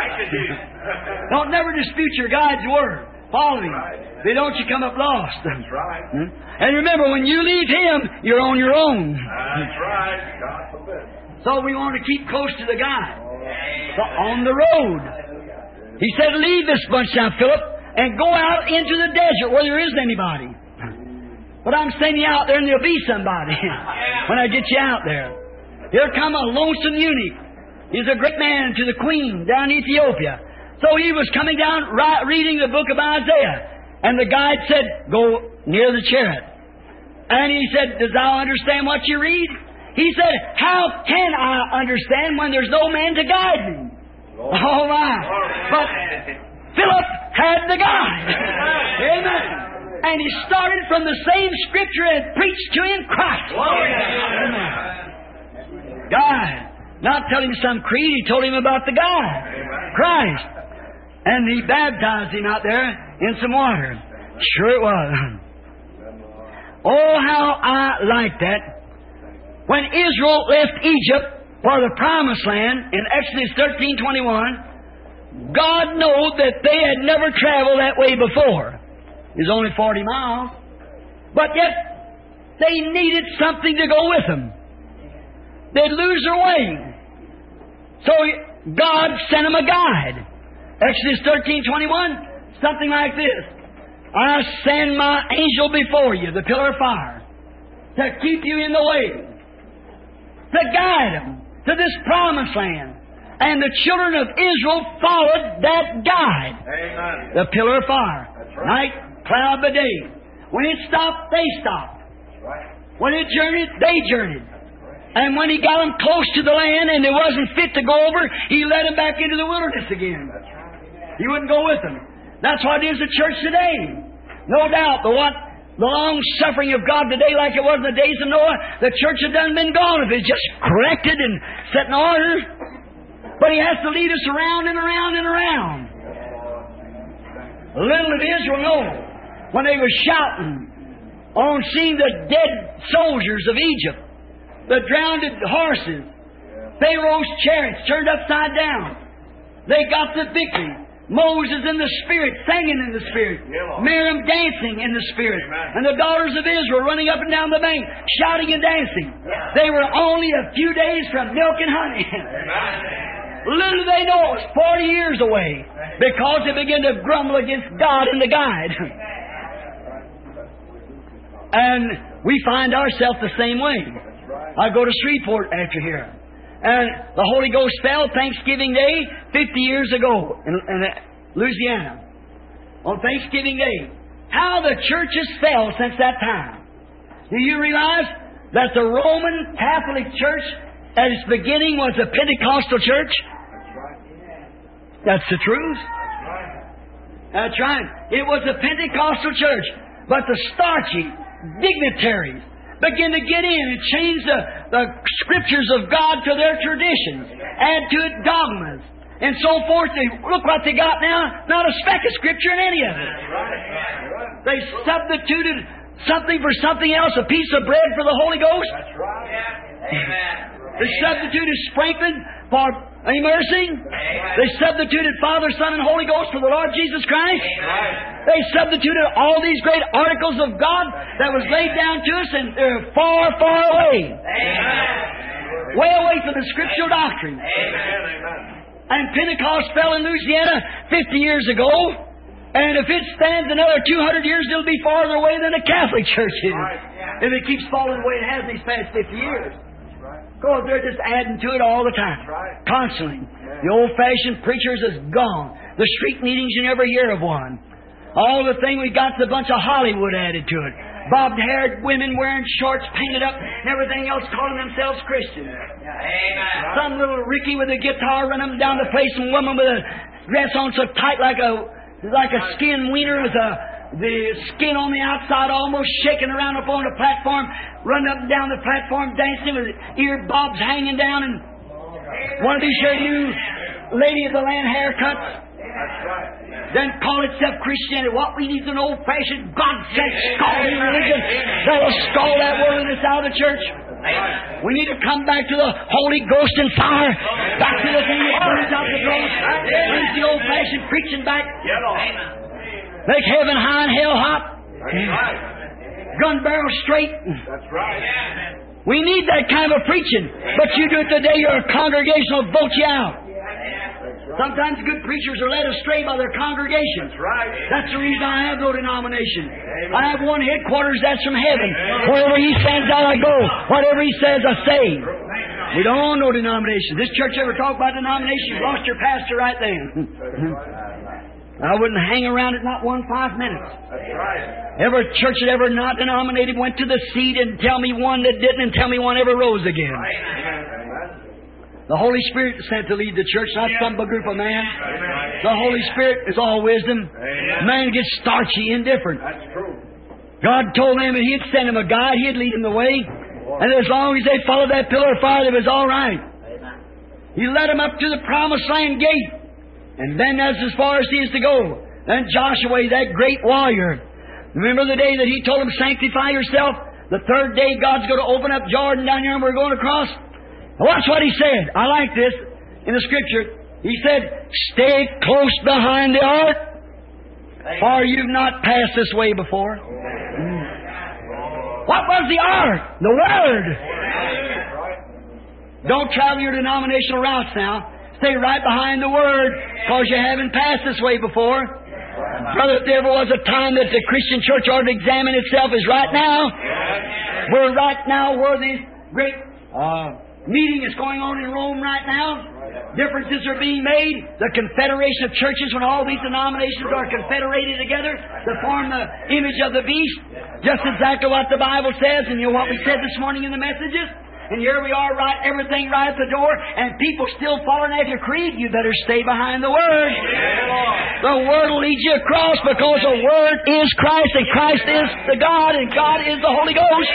Don't never dispute your guide's word. Follow him. Right. Then don't you come up lost. That's right. Hmm? And remember, when you leave Him, you're on your own. That's right. God forbid. So we want to keep close to the guide. So on the road. He said, leave this bunch now, Philip, and go out into the desert where there isn't anybody. But I'm sending you out there and there'll be somebody when I get you out there. Here come a lonesome eunuch. He's a great man to the queen down in Ethiopia. So he was coming down right, reading the book of Isaiah. And the guide said, go near the chariot. And he said, does thou understand what you read? He said, how can I understand when there's no man to guide me? Lord. All right. But Philip had the guide. Amen. And he started from the same scripture and preached to him Christ. Amen. God. Not telling him some creed, he told him about the God. Christ. And he baptized him out there in some water. Sure it was. Oh, how I like that. When Israel left Egypt for the Promised Land in Exodus thirteen twenty-one, God knew that they had never traveled that way before. It was only forty miles. But yet, they needed something to go with them. They'd lose their way. So God sent them a guide. Exodus thirteen twenty-one, something like this. I send my angel before you, the pillar of fire, to keep you in the way, to guide them to this promised land. And the children of Israel followed that guide. Amen. The pillar of fire. That's right. Night, cloud by day. When it stopped, they stopped. That's right. When it journeyed, they journeyed. And when He got them close to the land and it wasn't fit to go over, He led them back into the wilderness again. That's right. He wouldn't go with them. That's what it is the church today. No doubt, but what the long suffering of God today, like it was in the days of Noah, the church had done been gone if it's just corrected and set in order. But He has to lead us around and around and around. Little did Israel know when they were shouting on seeing the dead soldiers of Egypt, the drowned horses, Pharaoh's chariots turned upside down. They got the victory. Moses in the Spirit, singing in the Spirit. Miriam dancing in the Spirit. Amen. And the daughters of Israel running up and down the bank, shouting and dancing. Yeah. They were only a few days from milk and honey. Little did they know it was forty years away, because they began to grumble against God and the guide. And we find ourselves the same way. I go to Shreveport after here. And the Holy Ghost fell Thanksgiving Day fifty years ago in, in Louisiana. On Thanksgiving Day. How the churches fell since that time. Do you realize that the Roman Catholic Church at its beginning was a Pentecostal church? That's the truth. That's right. It was a Pentecostal church. But the starchy dignitaries begin to get in and change the, the Scriptures of God to their traditions, add to it dogmas, and so forth. They, look what they got now. Not a speck of Scripture in any of it. They substituted something for something else, a piece of bread for the Holy Ghost. That's right. Amen. They substituted sprinkling for immersing. They substituted Father, Son, and Holy Ghost for the Lord Jesus Christ. They substituted all these great articles of God that was laid down to us, and they're far, far away. Way away from the scriptural doctrine. And Pentecost fell in Louisiana fifty years ago. And if it stands another two hundred years, it'll be farther away than the Catholic Church is. If it keeps falling the way it has these past fifty years. Because they're just adding to it all the time. Constantly. The old-fashioned preachers is gone. The street meetings, you never hear of one. All the thing we got is a bunch of Hollywood added to it. Bobbed-haired women wearing shorts painted up and everything else calling themselves Christians. Some little Ricky with a guitar running down the place, and woman with a dress on so tight like a like a skin wiener with a, the skin on the outside almost shaking around up on the platform, running up and down the platform, dancing with ear bobs hanging down, and one of these here new lady of the land haircuts. Then call itself Christianity. What we need is an old-fashioned, God-sent, scalding religion that'll scald that worldliness out of the church. We need to come back to the Holy Ghost and fire. Back to the thing that burns out the ghost. Brings the old-fashioned preaching back. Make heaven high and hell hot. Gun barrel straight. That's right. We need that kind of preaching. But you do it today, your congregation will vote you out. Sometimes good preachers are led astray by their congregations. That's right. That's the reason I have no denomination. I have one headquarters, that's from heaven. Wherever He sends out, I go. Whatever He says, I say. We don't want no denomination. This church ever talk about denomination, you've lost your pastor right there. I wouldn't hang around it not one five minutes. That's right. Every church that ever not denominated went to the seat and tell me one that didn't and tell me one ever rose again. The Holy Spirit is sent to lead the church, not some group of man. The Holy Spirit is all wisdom. Man gets starchy, indifferent. That's true. God told them that He'd send him a guide, He'd lead him the way. And as long as they followed that pillar of fire, it was all right. He led them up to the promised land gate. And then that's as far as He is to go. Then Joshua, that great warrior. Remember the day that He told him, sanctify yourself? The third day God's going to open up Jordan down here and we're going across. Watch what He said. I like this in the Scripture. He said, stay close behind the ark, for you've not passed this way before. Mm. What was the ark? The Word. Don't travel your denominational routes now. Stay right behind the Word, because you haven't passed this way before. Brother, if there ever was a time that the Christian church ought to examine itself, is right now. We're right now where this great uh, meeting is going on in Rome right now. Differences are being made. The confederation of churches, when all these denominations are confederated together to form the image of the beast. Just exactly what the Bible says, and you know what we said this morning in the messages. And here we are, right, everything right at the door, and people still following after creed. You better stay behind the Word. The Word will lead you across, because the Word is Christ, and Christ is the God, and God is the Holy Ghost.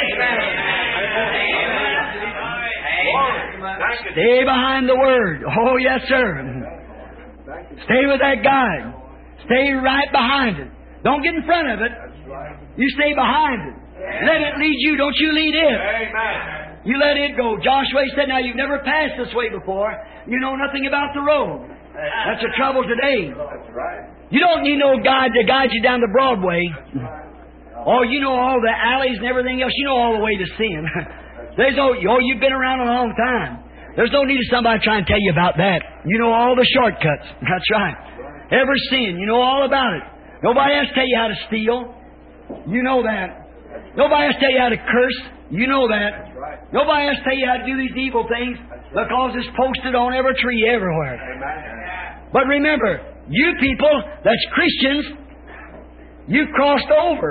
Stay behind the Word. Oh, yes, sir. Stay with that guide. Stay right behind it. Don't get in front of it. You stay behind it. Let it lead you. Don't you lead it. You let it go. Joshua said, now, you've never passed this way before. You know nothing about the road. That's the trouble today. You don't need no guide to guide you down the Broadway. Oh, you know all the alleys and everything else. You know all the way to sin. There's no, oh, you've been around a long time. There's no need of somebody trying to tell you about that. You know all the shortcuts. That's right. Every sin, you know all about it. Nobody has to tell you how to steal. You know that. Nobody has to tell you how to curse. You know that. Nobody has to tell you how to do these evil things, because it's posted on every tree everywhere. But remember, you people that's Christians, you've crossed over.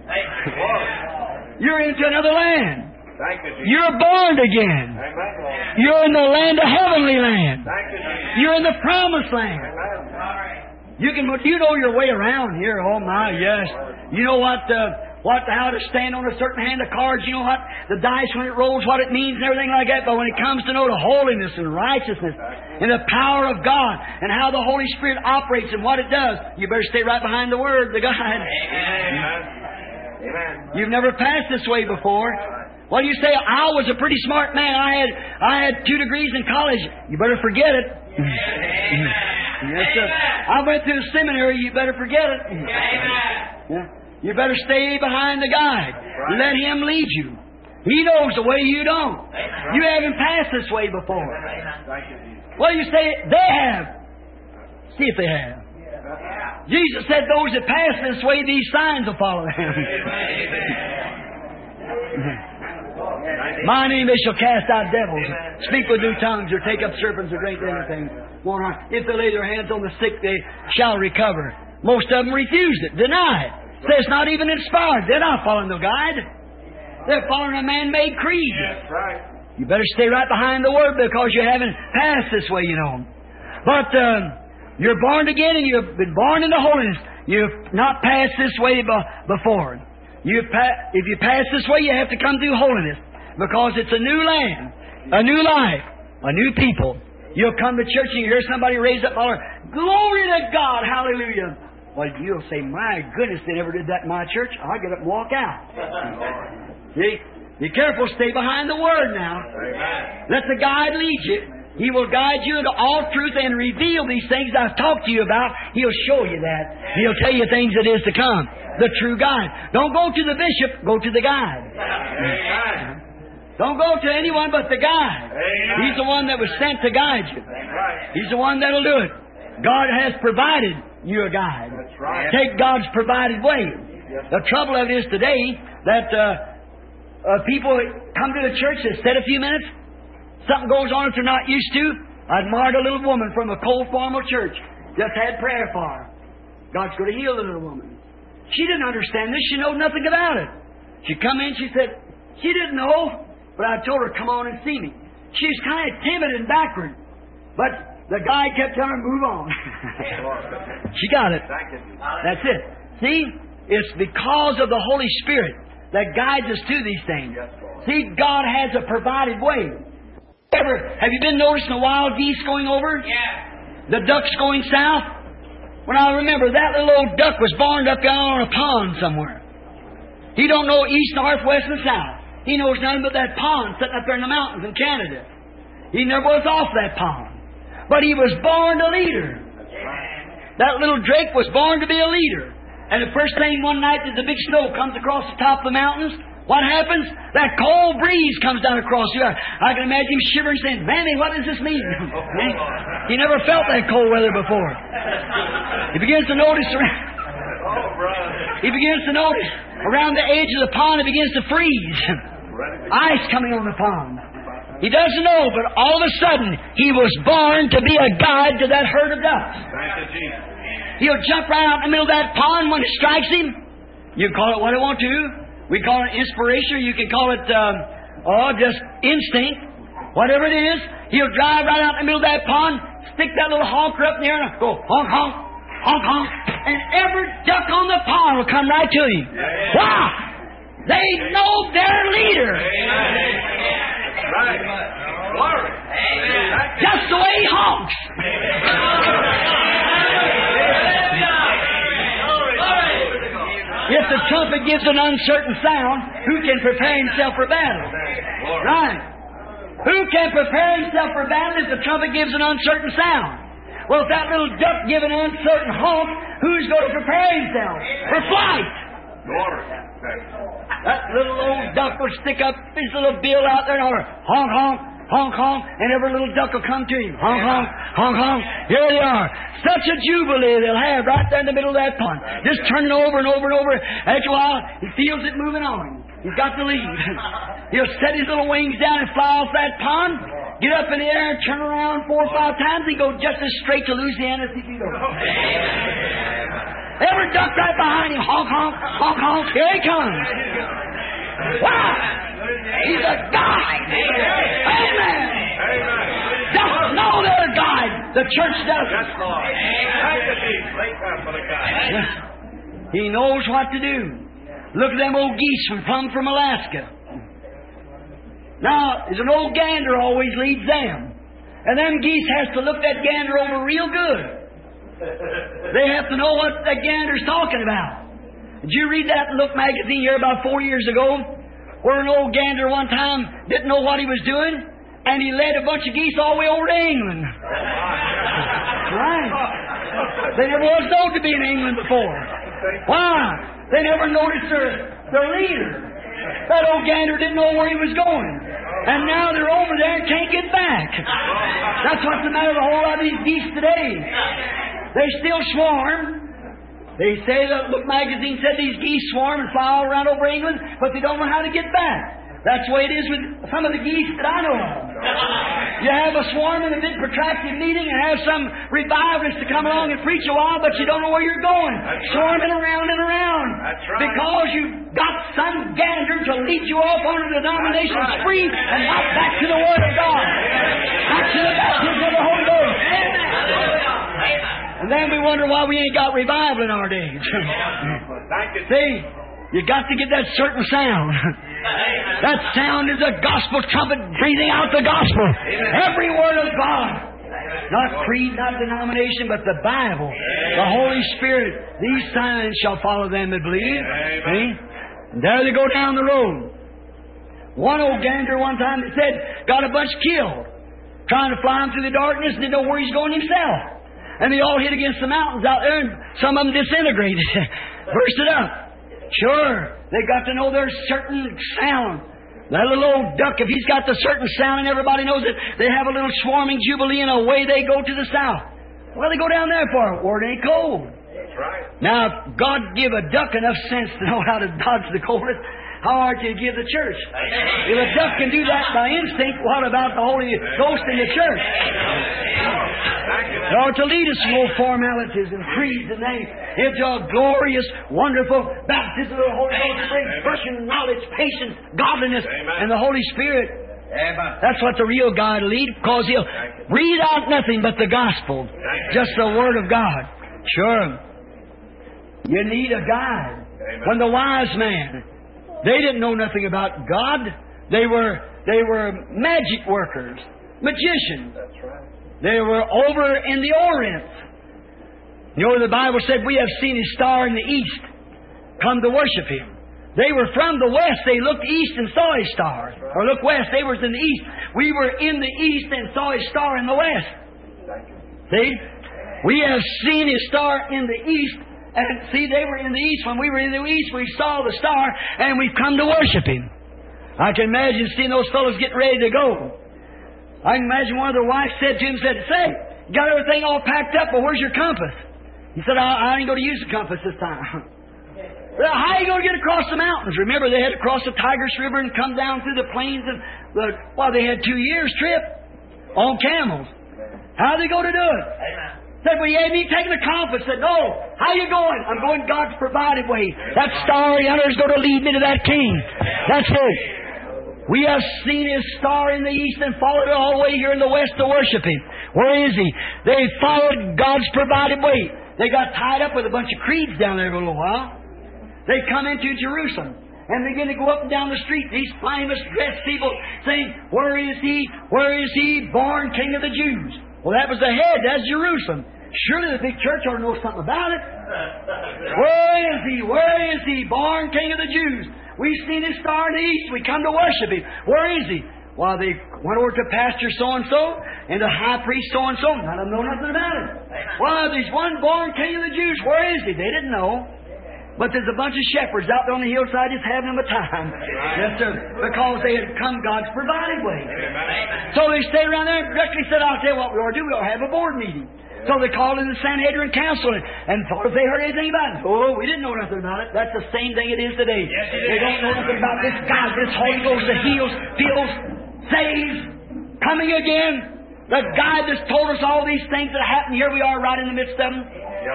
You're into another land. You're born again. You're in the land of heavenly land. You're in the promised land. You can, you know your way around here. Oh my, yes. You know what, uh, what, how to stand on a certain hand of cards. You know what, the dice when it rolls, what it means and everything like that. But when it comes to know the holiness and righteousness and the power of God and how the Holy Spirit operates and what it does, you better stay right behind the Word, the guide. You've never passed this way before. Well, you say, I was a pretty smart man. I had I had two degrees in college. You better forget it. Yes, sir. I went through the seminary. You better forget it. Yeah. You better stay behind the guide. Let Him lead you. He knows the way you don't. You haven't passed this way before. Well, you say, they have. See if they have. Jesus said, those that pass this way, these signs will follow them. My name they shall cast out devils, speak with new tongues, or take up serpents, or drink anything. If they lay their hands on the sick, they shall recover. Most of them refused it, deny it. Say it's not even inspired. They're not following the guide. They're following a man-made creed. That's right. You better stay right behind the Word because you haven't passed this way, you know. But uh, you're born again and you've been born into holiness. You've not passed this way b- before. You've pa- if you pass this way, you have to come through holiness because it's a new land, a new life, a new people. You'll come to church and you hear somebody raise up and holler, "Glory to God, hallelujah." Well, you'll say, "My goodness, they never did that in my church." I'll get up and walk out. See? Be careful, stay behind the Word now. Let the guide lead you. He will guide you into all truth and reveal these things I've talked to you about. He'll show you that. He'll tell you things that is to come. The true guide. Don't go to the bishop, go to the guide. Don't go to anyone but the guide. He's the one that was sent to guide you. He's the one that'll do it. God has provided you a guide. Take God's provided way. The trouble of it is today that uh, Uh, people come to the church, they sit a few minutes, something goes on that they're not used to. I admired a little woman from a cold formal church. Just had prayer for her. God's going to heal the little woman. She didn't understand this. She knew nothing about it. She come in, she said, she didn't know, but I told her, come on and see me. She was kind of timid and backward. But the guy kept telling her, move on. She got it. That's it. See? It's because of the Holy Spirit that guides us to these things. See, God has a provided way. Ever, have you been noticing the wild geese going over? Yeah. The ducks going south? When I remember that little old duck was born up down on a pond somewhere. He don't know east, north, west, and south. He knows nothing but that pond sitting up there in the mountains in Canada. He never was off that pond. But he was born a leader. That little drake was born to be a leader. And the first thing one night that the big snow comes across the top of the mountains, what happens? That cold breeze comes down across the earth. I can imagine him shivering saying, "Mammy, what does this mean?" He never felt that cold weather before. He begins to notice around, he begins to notice around the edge of the pond it begins to freeze. Ice coming on the pond. He doesn't know, but all of a sudden he was born to be a guide to that herd of ducks. He'll jump right out in the middle of that pond when it strikes him. You can call it what you want to. We call it inspiration. You can call it, um, oh, just instinct. Whatever it is, he'll drive right out in the middle of that pond, stick that little honker up in the air, and go honk, honk, honk, honk, and every duck on the pond will come right to him. Wow! They know their leader. Right. Glory. Just the way he honks. If the trumpet gives an uncertain sound, who can prepare himself for battle? Right. Who can prepare himself for battle if the trumpet gives an uncertain sound? Well, if that little duck gives an uncertain honk, who's going to prepare himself for flight? That little old duck will stick up his little bill out there and holler, honk, honk, honk, honk, and every little duck will come to him. Honk, honk, honk, honk. Here they are. Such a jubilee they'll have right there in the middle of that pond. Just turning over and over and over. After a while, he feels it moving on. He's got to leave. He'll set his little wings down and fly off that pond, get up in the air and turn around four or five times and go just as straight to Louisiana as he can go. Every duck right behind him. Honk, honk, honk, honk. Here he comes. Wow! He's a guide. Amen. Just know they're a guide. The church doesn't. He knows what to do. Look at them old geese from come from Alaska. Now, there's an old gander always leads them. And them geese has to look that gander over real good. They have to know what that gander's talking about. Did you read that Look magazine here about four years ago? where an old gander one time didn't know what he was doing, and he led a bunch of geese all the way over to England. Right. They never was known to be in England before. Why? They never noticed their, their leader. That old gander didn't know where he was going. And now they're over there and can't get back. That's what's the matter with a whole lot of these geese today. They still swarm. They say, that Look magazine said these geese swarm and fly all around over England, but they don't know how to get back. That's the way it is with some of the geese that I know of. You have a swarm in a big protracted meeting and have some revivalist to come along and preach a while, but you don't know where you're going. That's Swarming right. around and around. That's right. Because you've got some gander to lead you off on a denomination right. spree and not back to the Word of God. Back to the baptism of the Holy Ghost. And then we wonder why we ain't got revival in our days. See, you got to get that certain sound. That sound is a gospel trumpet breathing out the gospel. Every word of God. Not creed, not denomination, but the Bible. The Holy Spirit. These signs shall follow them that believe. See? And there they go down the road. One old gander one time said, got a bunch killed. Trying to fly him through the darkness, didn't know where he's going himself. And they all hit against the mountains out there, and some of them disintegrated. Bursted up. Sure, they got to know their certain sound. That little old duck, if he's got the certain sound and everybody knows it, they have a little swarming jubilee and away they go to the south. Well, they go down there for it, where it ain't cold. That's right. Now, God give a duck enough sense to know how to dodge the coldness. How hard can you give the church? If a duck can do that by instinct, what about the Holy Ghost in the church? They ought to lead us through formalities and creeds and things into a glorious, wonderful baptism of the Holy Ghost that brings virtue, knowledge, patience, godliness, and the Holy Spirit. That's what the real guide will lead, because he'll read out nothing but the gospel, just the Word of God. Sure. You need a guide. When the wise man, they didn't know nothing about God. They were they were magic workers, magicians. That's right. They were over in the Orient. You know, the Bible said, we have seen His star in the east, come to worship Him. They were from the west. They looked east and saw His star. Or looked west. They were in the east. We were in the east and saw His star in the west. See? We have seen His star in the east. And see, they were in the east. When we were in the east, we saw the star, and we've come to worship Him. I can imagine seeing those fellows getting ready to go. I can imagine one of their wives said to him, said, say, you got everything all packed up, but where's your compass? He said, I, I ain't going to use the compass this time. Well, how are you going to get across the mountains? Remember, they had to cross the Tigris River and come down through the plains. And the, well, they had two years' trip on camels. How are they going to do it? Amen. Said, well, you ain't me taking the compass. Said, no. How you going? I'm going God's provided way. That star yonder is going to lead me to that king. That's it. We have seen His star in the east and followed it all the way here in the west to worship Him. Where is He? They followed God's provided way. They got tied up with a bunch of creeds down there for a little while. They come into Jerusalem and begin to go up and down the street. These famous dressed people saying, where is He? Where is He? Born King of the Jews. Well, that was the head. That's Jerusalem. Surely the big church ought to know something about it. Where is He? Where is He? Born King of the Jews. We've seen His star in the east. We come to worship Him. Where is He? Well, they went over to pastor so-and-so and the high priest so-and-so. None of them know nothing about it. Well, there's one born King of the Jews. Where is He? They didn't know. But there's a bunch of shepherds out there on the hillside just having them a time. Yes, sir. Because they had come God's provided way. So they stayed around there and directly said, I'll tell you what we ought to do. We ought to have a board meeting. So they called in the Sanhedrin Council and, and thought if they heard anything about it. Oh, we didn't know nothing about it. That's the same thing it is today. Yes, it they is. Don't know nothing about this God, this Holy Ghost that heals, fills, saves, coming again. The God that's told us all these things that happen. Here we are right in the midst of them.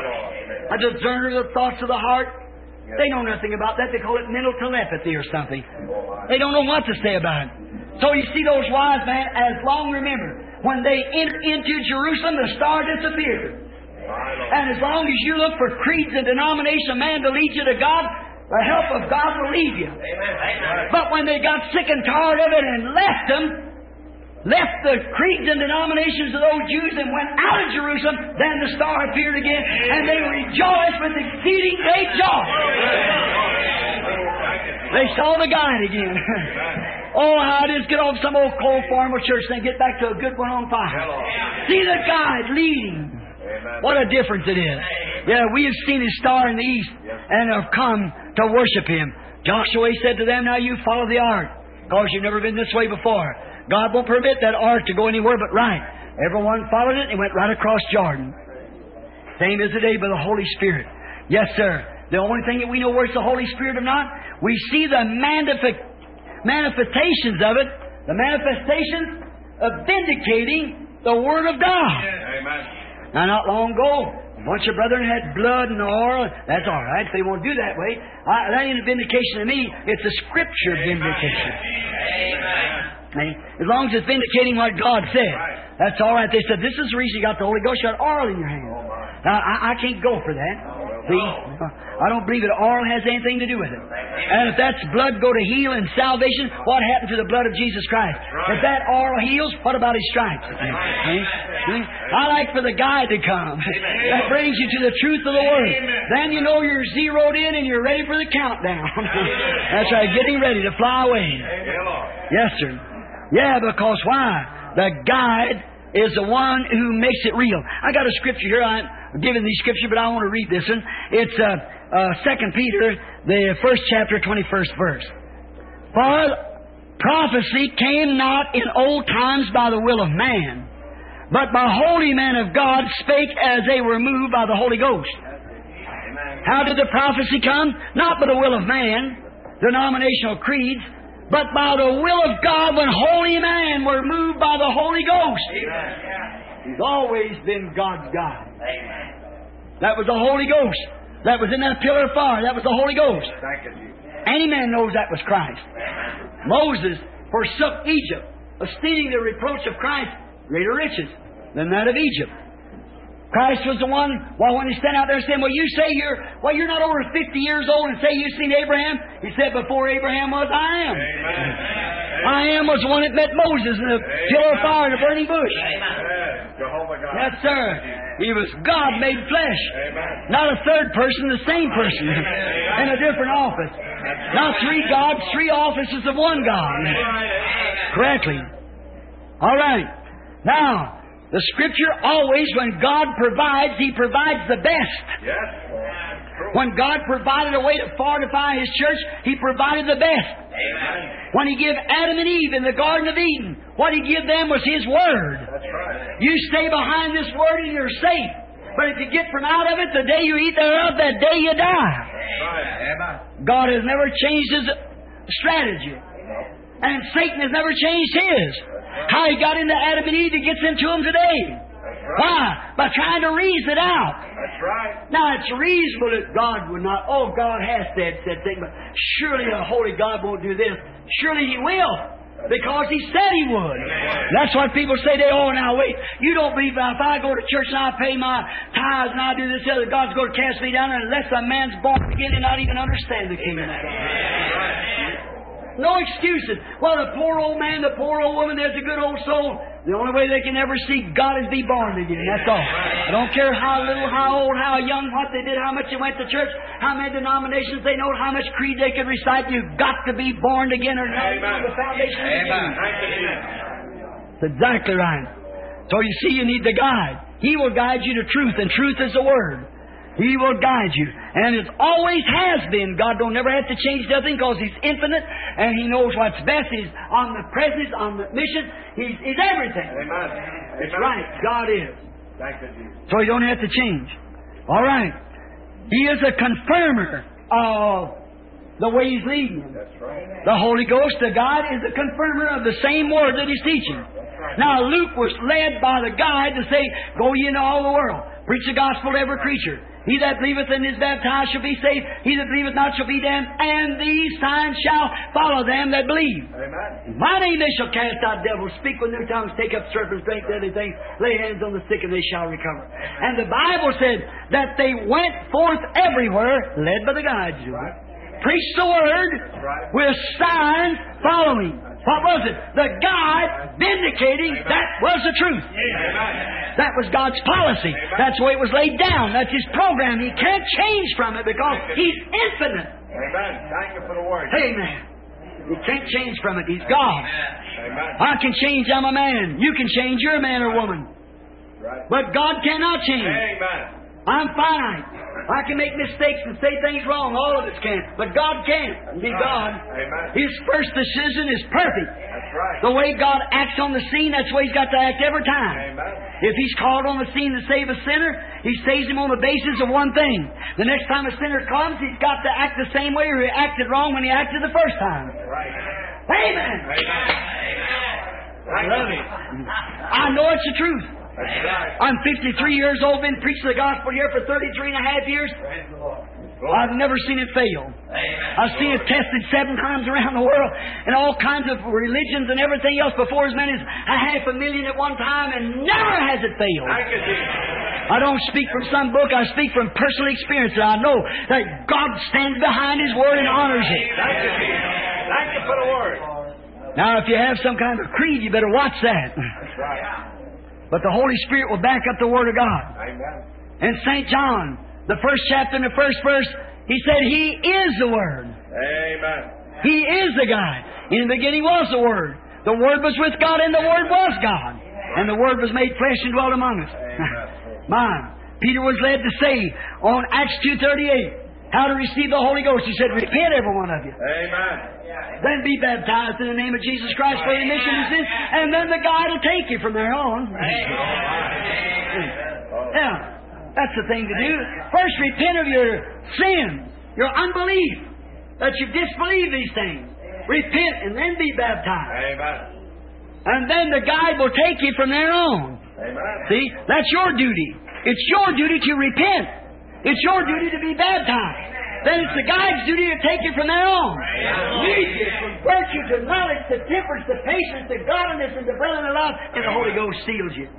A discerner of the thoughts of the heart. They know nothing about that. They call it mental telepathy or something. They don't know what to say about it. So you see those wise men, as long remember, when they entered into Jerusalem, the star disappeared. And as long as you look for creeds and denomination of man to lead you to God, the help of God will lead you. But when they got sick and tired of it and left them, left the creeds and denominations of those Jews and went out of Jerusalem, then the star appeared again, and they rejoiced with exceeding great joy. They saw the guide again. Oh, how it is get off some old cold formal church and get back to a good one on fire. See the guide leading. What a difference it is. Yeah, we have seen His star in the east and have come to worship Him. Joshua said to them, now you follow the ark, because you've never been this way before. God won't permit that ark to go anywhere but right. Everyone followed it and went right across Jordan. Same as today by the Holy Spirit. Yes, sir. The only thing that we know where it's the Holy Spirit or not, we see the manifest, manifestations of it, the manifestations of vindicating the Word of God. Amen. Now, not long ago, a bunch of brethren had blood and oil. That's all right. If they won't do that way, I, that ain't a vindication to me. It's a Scripture vindication. Amen. As long as it's vindicating what God said, that's all right. They said, this is the reason you got the Holy Ghost. You got oil in your hand. Now, I, I can't go for that. See? I don't believe that oil has anything to do with it. And if that's blood go to heal and salvation, what happened to the blood of Jesus Christ? If that oil heals, what about His stripes? See? See? I like for the guide to come. That brings you to the truth of the Word. Then you know you're zeroed in and you're ready for the countdown. That's right, getting ready to fly away. Yes, sir. Yeah, because why? The guide is the one who makes it real. I got a scripture here. I'm giving these scripture, but I want to read this one. It's uh, uh, Second Peter, the first chapter, twenty-first verse. For prophecy came not in old times by the will of man, but by holy men of God spake as they were moved by the Holy Ghost. How did the prophecy come? Not by the will of man, denominational creeds, but by the will of God when holy men were moved by the Holy Ghost. Amen. He's always been God's God. Amen. That was the Holy Ghost. That was in that pillar of fire. That was the Holy Ghost. Any man knows that was Christ. Amen. Moses forsook Egypt, esteeming the reproach of Christ greater riches than that of Egypt. Christ was the one, well, when he stand out there saying, well, you say you're, well, you're not over fifty years old and say you've seen Abraham. He said, before Abraham was, I am. Amen. I am was the one that met Moses in the pillar of fire in the burning bush. Amen. Jehovah God. Yes, sir. He was God made flesh. Amen. Not a third person, the same person. Amen. In a different office. Not three gods, three offices of one God. Correctly. All right. Now, the Scripture always, when God provides, He provides the best. Yes. When God provided a way to fortify His church, He provided the best. Amen. When He gave Adam and Eve in the Garden of Eden, what He gave them was His Word. That's right. You stay behind this Word and you're safe. But if you get from out of it, the day you eat thereof, that day you die. Right. God has never changed His strategy. And Satan has never changed his. How he got into Adam and Eve, he gets into them today. Right. Why? By trying to reason it out. That's right. Now, it's reasonable that God would not, oh, God has said, said thing, but surely a holy God won't do this. Surely He will. Because He said He would. That's what people say. They, oh, now wait, you don't believe that if I go to church and I pay my tithes and I do this, the other, God's going to cast me down unless a man's born again and not even understand the kingdom of God. No excuses. Well, the poor old man, the poor old woman, there's a good old soul. The only way they can ever see God is be born again. That's all. I don't care how little, how old, how young, what they did, how much they went to church, how many denominations they know, how much creed they could recite. You've got to be born again or not on the foundation of the kingdom. That's exactly right. So you see, you need the guide. He will guide you to truth, and truth is the Word. He will guide you. And it always has been. God don't never have to change nothing because He's infinite and He knows what's best. He's omnipresent, omniscient. He's, he's everything. Amen. It's Amen. right. God is. Thank you, Jesus. So He don't have to change. All right. He is a confirmer of the way He's leading. That's right. The Holy Ghost, the God, is a confirmer of the same Word that He's teaching. Now, Luke was led by the guide to say, go ye into all the world. Preach the gospel to every creature. He that believeth and is baptized shall be saved. He that believeth not shall be damned. And these signs shall follow them that believe. Amen. In my name they shall cast out devils, speak with new tongues, take up serpents, drink deadly things, lay hands on the sick, and they shall recover. And the Bible said that they went forth everywhere, led by the guides. Right. Preached the Word right. with signs following. What was it? The guide vindicating that was the truth. Amen. That was God's policy. That's the way it was laid down. That's His program. He can't change from it because He's infinite. Amen. Thank you for the word. Amen. You can't change from it. He's God. Amen. I can change. I'm a man. You can change. You're a man or woman. Right. But God cannot change. Amen. I'm finite. I can make mistakes and say things wrong. All of us can. But God can't. Be God. Amen. His first decision is perfect. That's right. The way God acts on the scene, that's the way He's got to act every time. Amen. If He's called on the scene to save a sinner, He saves him on the basis of one thing. The next time a sinner comes, he's got to act the same way or he acted wrong when he acted the first time. Right. Amen! Amen. I love it. I know it's the truth. That's right. I'm fifty-three years old, been preaching the gospel here for thirty-three and a half years. Praise the Lord. I've never seen it fail. I've seen it tested seven times around the world in all kinds of religions and everything else before as many as a half a million at one time, and never has it failed. Thank you, Jesus. I don't speak from some book. I speak from personal experience. And I know that God stands behind His Word and honors it. Thank you, Jesus. Thank you for the word. Now, if you have some kind of creed, you better watch that. That's right. But the Holy Spirit will back up the Word of God. Amen. In Saint John, the first chapter and the first verse, he said, He is the Word. Amen. He is the guide. In the beginning was the Word. The Word was with God, and the Word was God. And the Word was made flesh and dwelt among us. Mine. Peter was led to say on Acts two thirty-eight, how to receive the Holy Ghost. He said, repent, every one of you. Amen. Then be baptized in the name of Jesus Christ for the remission of sins, and then the guide will take you from there on. Yeah, that's the thing to do. First, repent of your sin, your unbelief, that you disbelieve these things. Repent and then be baptized. Amen. And then the guide will take you from there on. Amen. See, that's your duty. It's your duty to repent. It's your duty to be baptized. Then it's the guide's duty to take you from there on. Lead you from virtue to knowledge to temperance to patience to godliness and to brotherly love, and the Holy Ghost seals you.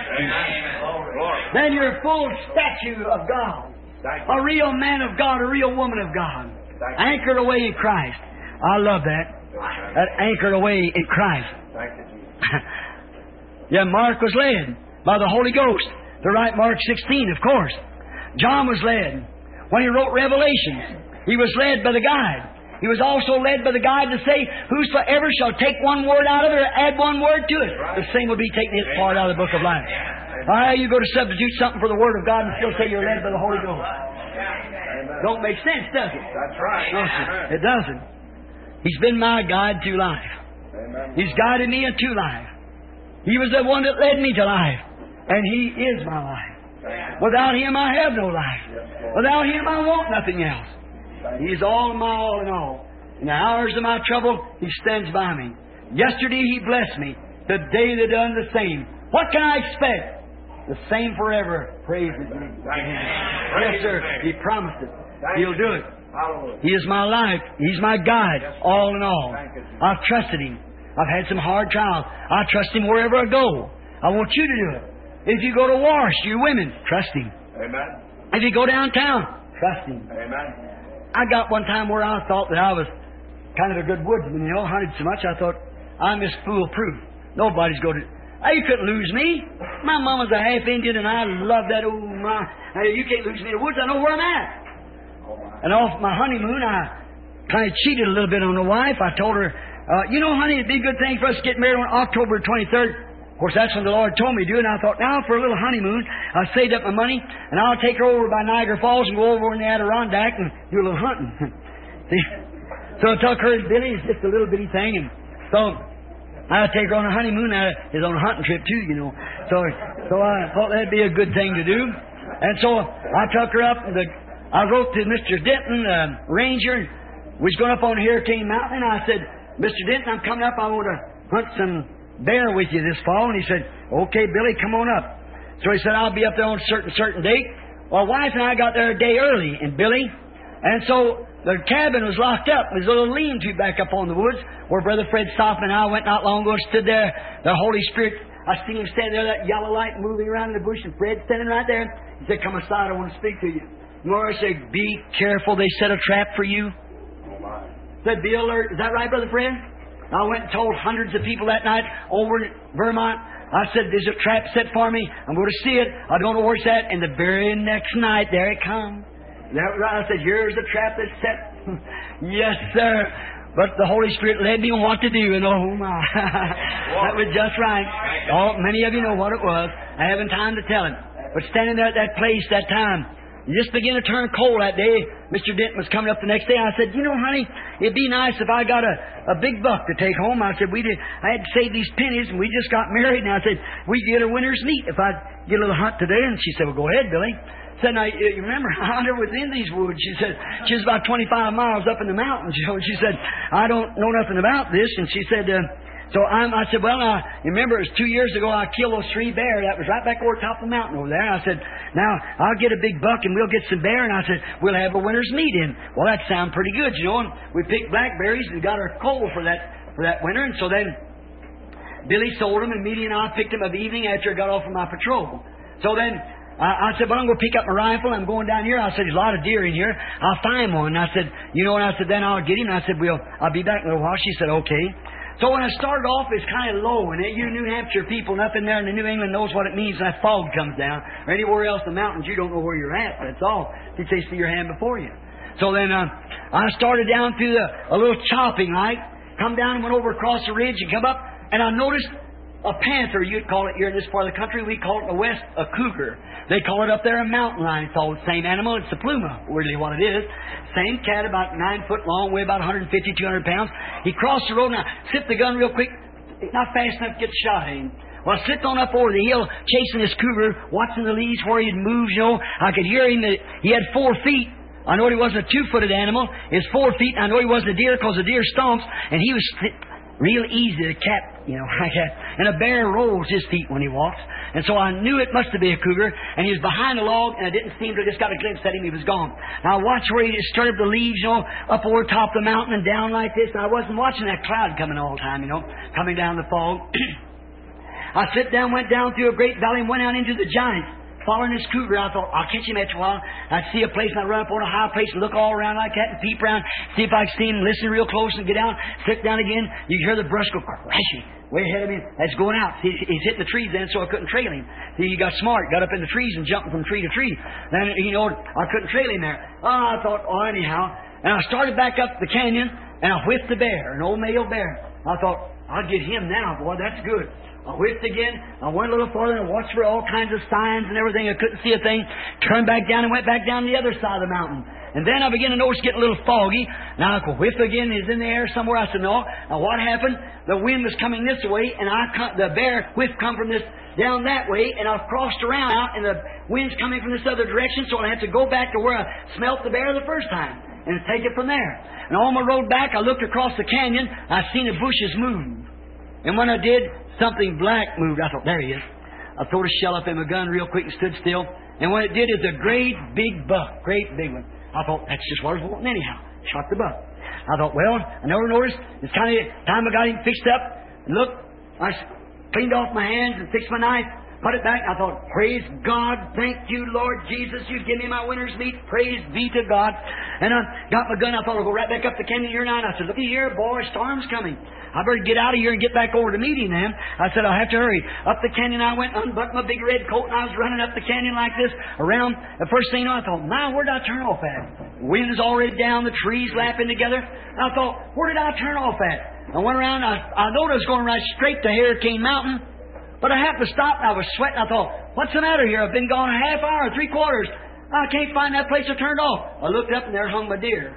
Then you're a full statue of God. A real man of God, a real woman of God. Anchored away in Christ. I love that. That anchored away in Christ. Yeah, Mark was led by the Holy Ghost to write Mark sixteen, of course. John was led when he wrote Revelations. He was led by the guide. He was also led by the guide to say, whosoever shall take one word out of it or add one word to it, the same will be taking his part out of the book of life. Ah, you go to substitute something for the Word of God and still say you're led by the Holy Ghost. Don't make sense, does it? That's right. No, sir, it doesn't. He's been my guide through life. He's guided me into life. He was the one that led me to life. And He is my life. Without Him, I have no life. Without Him, I want nothing else. He's all my all in all. In the hours of my trouble, He stands by me. Yesterday, He blessed me. Today, they done the same. What can I expect? The same forever. Praise His name. Yes, sir. He promised it. He'll do it. He is my life. He's my guide, all in all. I've trusted Him. I've had some hard trials. I trust Him wherever I go. I want you to do it. If you go to wash, you women, trust Him. Amen. If you go downtown, trust Him. Amen. I got one time where I thought that I was kind of a good woodsman, you know, hunted so much, I thought, I'm just foolproof. Nobody's going to... Hey, you couldn't lose me. My mama's a half Indian, and I love that old... My, hey, you can't lose me in the woods. I know where I'm at. And off my honeymoon, I kind of cheated a little bit on the wife. I told her, uh, you know, honey, it'd be a good thing for us to get married on October twenty-third. Of course, that's when the Lord told me to do it. And I thought, now for a little honeymoon, I saved up my money, and I'll take her over by Niagara Falls and go over in the Adirondack and do a little hunting. See? So I took her and Billy. It's just a little bitty thing. And so I'll take her on a honeymoon. Now, it's on a hunting trip, too, you know. So so I thought that'd be a good thing to do. And so I took her up. And the, I wrote to Mister Denton, uh, Ranger. We was going up on Hurricane Mountain. And I said, Mister Denton, I'm coming up. I want to hunt some bear with you this fall. And he said, okay, Billy, come on up. So he said, I'll be up there on a certain, certain date. Well, wife and I got there a day early, and Billy. And so the cabin was locked up. There's a little lean-to back up on the woods where Brother Fred Stoffman and I went not long ago and stood there. The Holy Spirit, I seen him standing there, that yellow light moving around in the bush, and Fred standing right there. He said, come aside, I want to speak to you. Nora said, be careful, they set a trap for you. Said, be alert. Is that right, Brother Fred? I went and told hundreds of people that night over in Vermont. I said, there's a trap set for me. I'm going to see it. I don't know where it's at. And the very next night, there it comes. That, I said, here's the trap that's set Yes, sir. But the Holy Spirit led me on what to do, and oh my, that was just right. Oh, many of you know what it was. I haven't time to tell it. But standing there at that place that time, it just began to turn cold that day. Mister Denton was coming up the next day. I said, you know, honey, it'd be nice if I got a, a big buck to take home. I said, we did. I had to save these pennies, and we just got married. And I said, we get a winter's meat if I get a little hunt today. And she said, well, go ahead, Billy. Said, now, you remember, I never was in these woods. She said, she was about twenty-five miles up in the mountains. You know, she said, I don't know nothing about this. And she said, uh, so I'm, I said, well, now, you remember, it was two years ago I killed those three bear. That was right back over top of the mountain over there. And I said, now, I'll get a big buck and we'll get some bear. And I said, we'll have a winter's meat in. Well, that sounded pretty good, you know. And we picked blackberries and got our coal for that, for that winter. And so then Billy sold them, and Meaty and I picked them up the evening after I got off from my patrol. So then I, I said, well, I'm going to pick up my rifle. I'm going down here. I said, there's a lot of deer in here. I'll find one. And I said, you know, and I said, then I'll get him. And I said, well, I'll be back in a little while. She said, okay. So when I started off, it's kind of low. And you New Hampshire people, nothing there in the New England knows what it means when that fog comes down. Or anywhere else in the mountains, you don't know where you're at. That's all. You say, see your hand before you. So then uh, I started down through the, a little chopping, right? Come down and went over across the ridge and come up. And I noticed a panther, you'd call it here in this part of the country. We call it in the West a cougar. They call it up there a mountain lion. It's all the same animal. It's the pluma, really what it is. Same cat, about nine foot long, weigh about one fifty, two hundred pounds. He crossed the road, and I slipped the gun real quick. Not fast enough to get shot at him. Well, I slipped on up over the hill, chasing this cougar, watching the leaves where he'd move, you know. I could hear him. He had four feet. I know he wasn't a two-footed animal. His four feet. I know he wasn't a deer because the deer stomps, and he was real easy to cap, you know, like that. And a bear rolls his feet when he walks. And so I knew it must have been a cougar. And he was behind a log, and I didn't see him till I just got a glimpse at him. He was gone. Now I watched where he disturbed the leaves, you know, up over top the mountain and down like this. And I wasn't watching that cloud coming all the time, you know, coming down the fog. I sit down, went down through a great valley and went out into the giants. Following this cougar, I thought, I'll catch him after a while. I'd see a place, and I'd run up on a high place and look all around like that and peep around, see if I could see him, listen real close and get down, sit down again. You hear the brush go crashing way ahead of me. That's going out. He's, he's hitting the trees then, so I couldn't trail him. See, he got smart, got up in the trees and jumping from tree to tree. Then, you know, I couldn't trail him there. Oh, I thought, oh, anyhow. And I started back up the canyon, and I whiffed a bear, an old male bear. I thought, I'll get him now, boy, that's good. I whiffed again. I went a little farther and watched for all kinds of signs and everything. I couldn't see a thing. Turned back down and went back down the other side of the mountain. And then I began to notice getting a little foggy. Now I whiffed again. He's in the air somewhere. I said, no. Now what happened? The wind was coming this way, and I the bear whiff come from this down that way, and I've crossed around out, and the wind's coming from this other direction, so I have to go back to where I smelt the bear the first time and take it from there. And on my road back, I looked across the canyon. I seen the bushes move. And when I did, something black moved. I thought, there he is. I threw a shell up in my gun real quick and stood still. And when it did, it's a great big buck. Great big one. I thought, that's just what I was wanting anyhow. Shot the buck. I thought, well, I never noticed. It's kind of time I got him fixed up. And look, I cleaned off my hands and fixed my knife. Put it back. I thought, praise God. Thank you, Lord Jesus. You give me my winter's meat. Praise be to God. And I got my gun. I thought I'll go right back up the canyon here now. And I said, look here, boy, storm's coming. I better get out of here and get back over to meeting them. I said, I'll have to hurry. Up the canyon I went, unbuttoned my big red coat, and I was running up the canyon like this, around. The first thing you know, I thought, my, where did I turn off at? Wind's already down, the trees laughing together. I thought, where did I turn off at? I went around, I, I noticed I was going right straight to Hurricane Mountain, but I happened to stop, and I was sweating. I thought, what's the matter here? I've been gone a half hour, three quarters. I can't find that place I turned off. I looked up, and there hung my deer.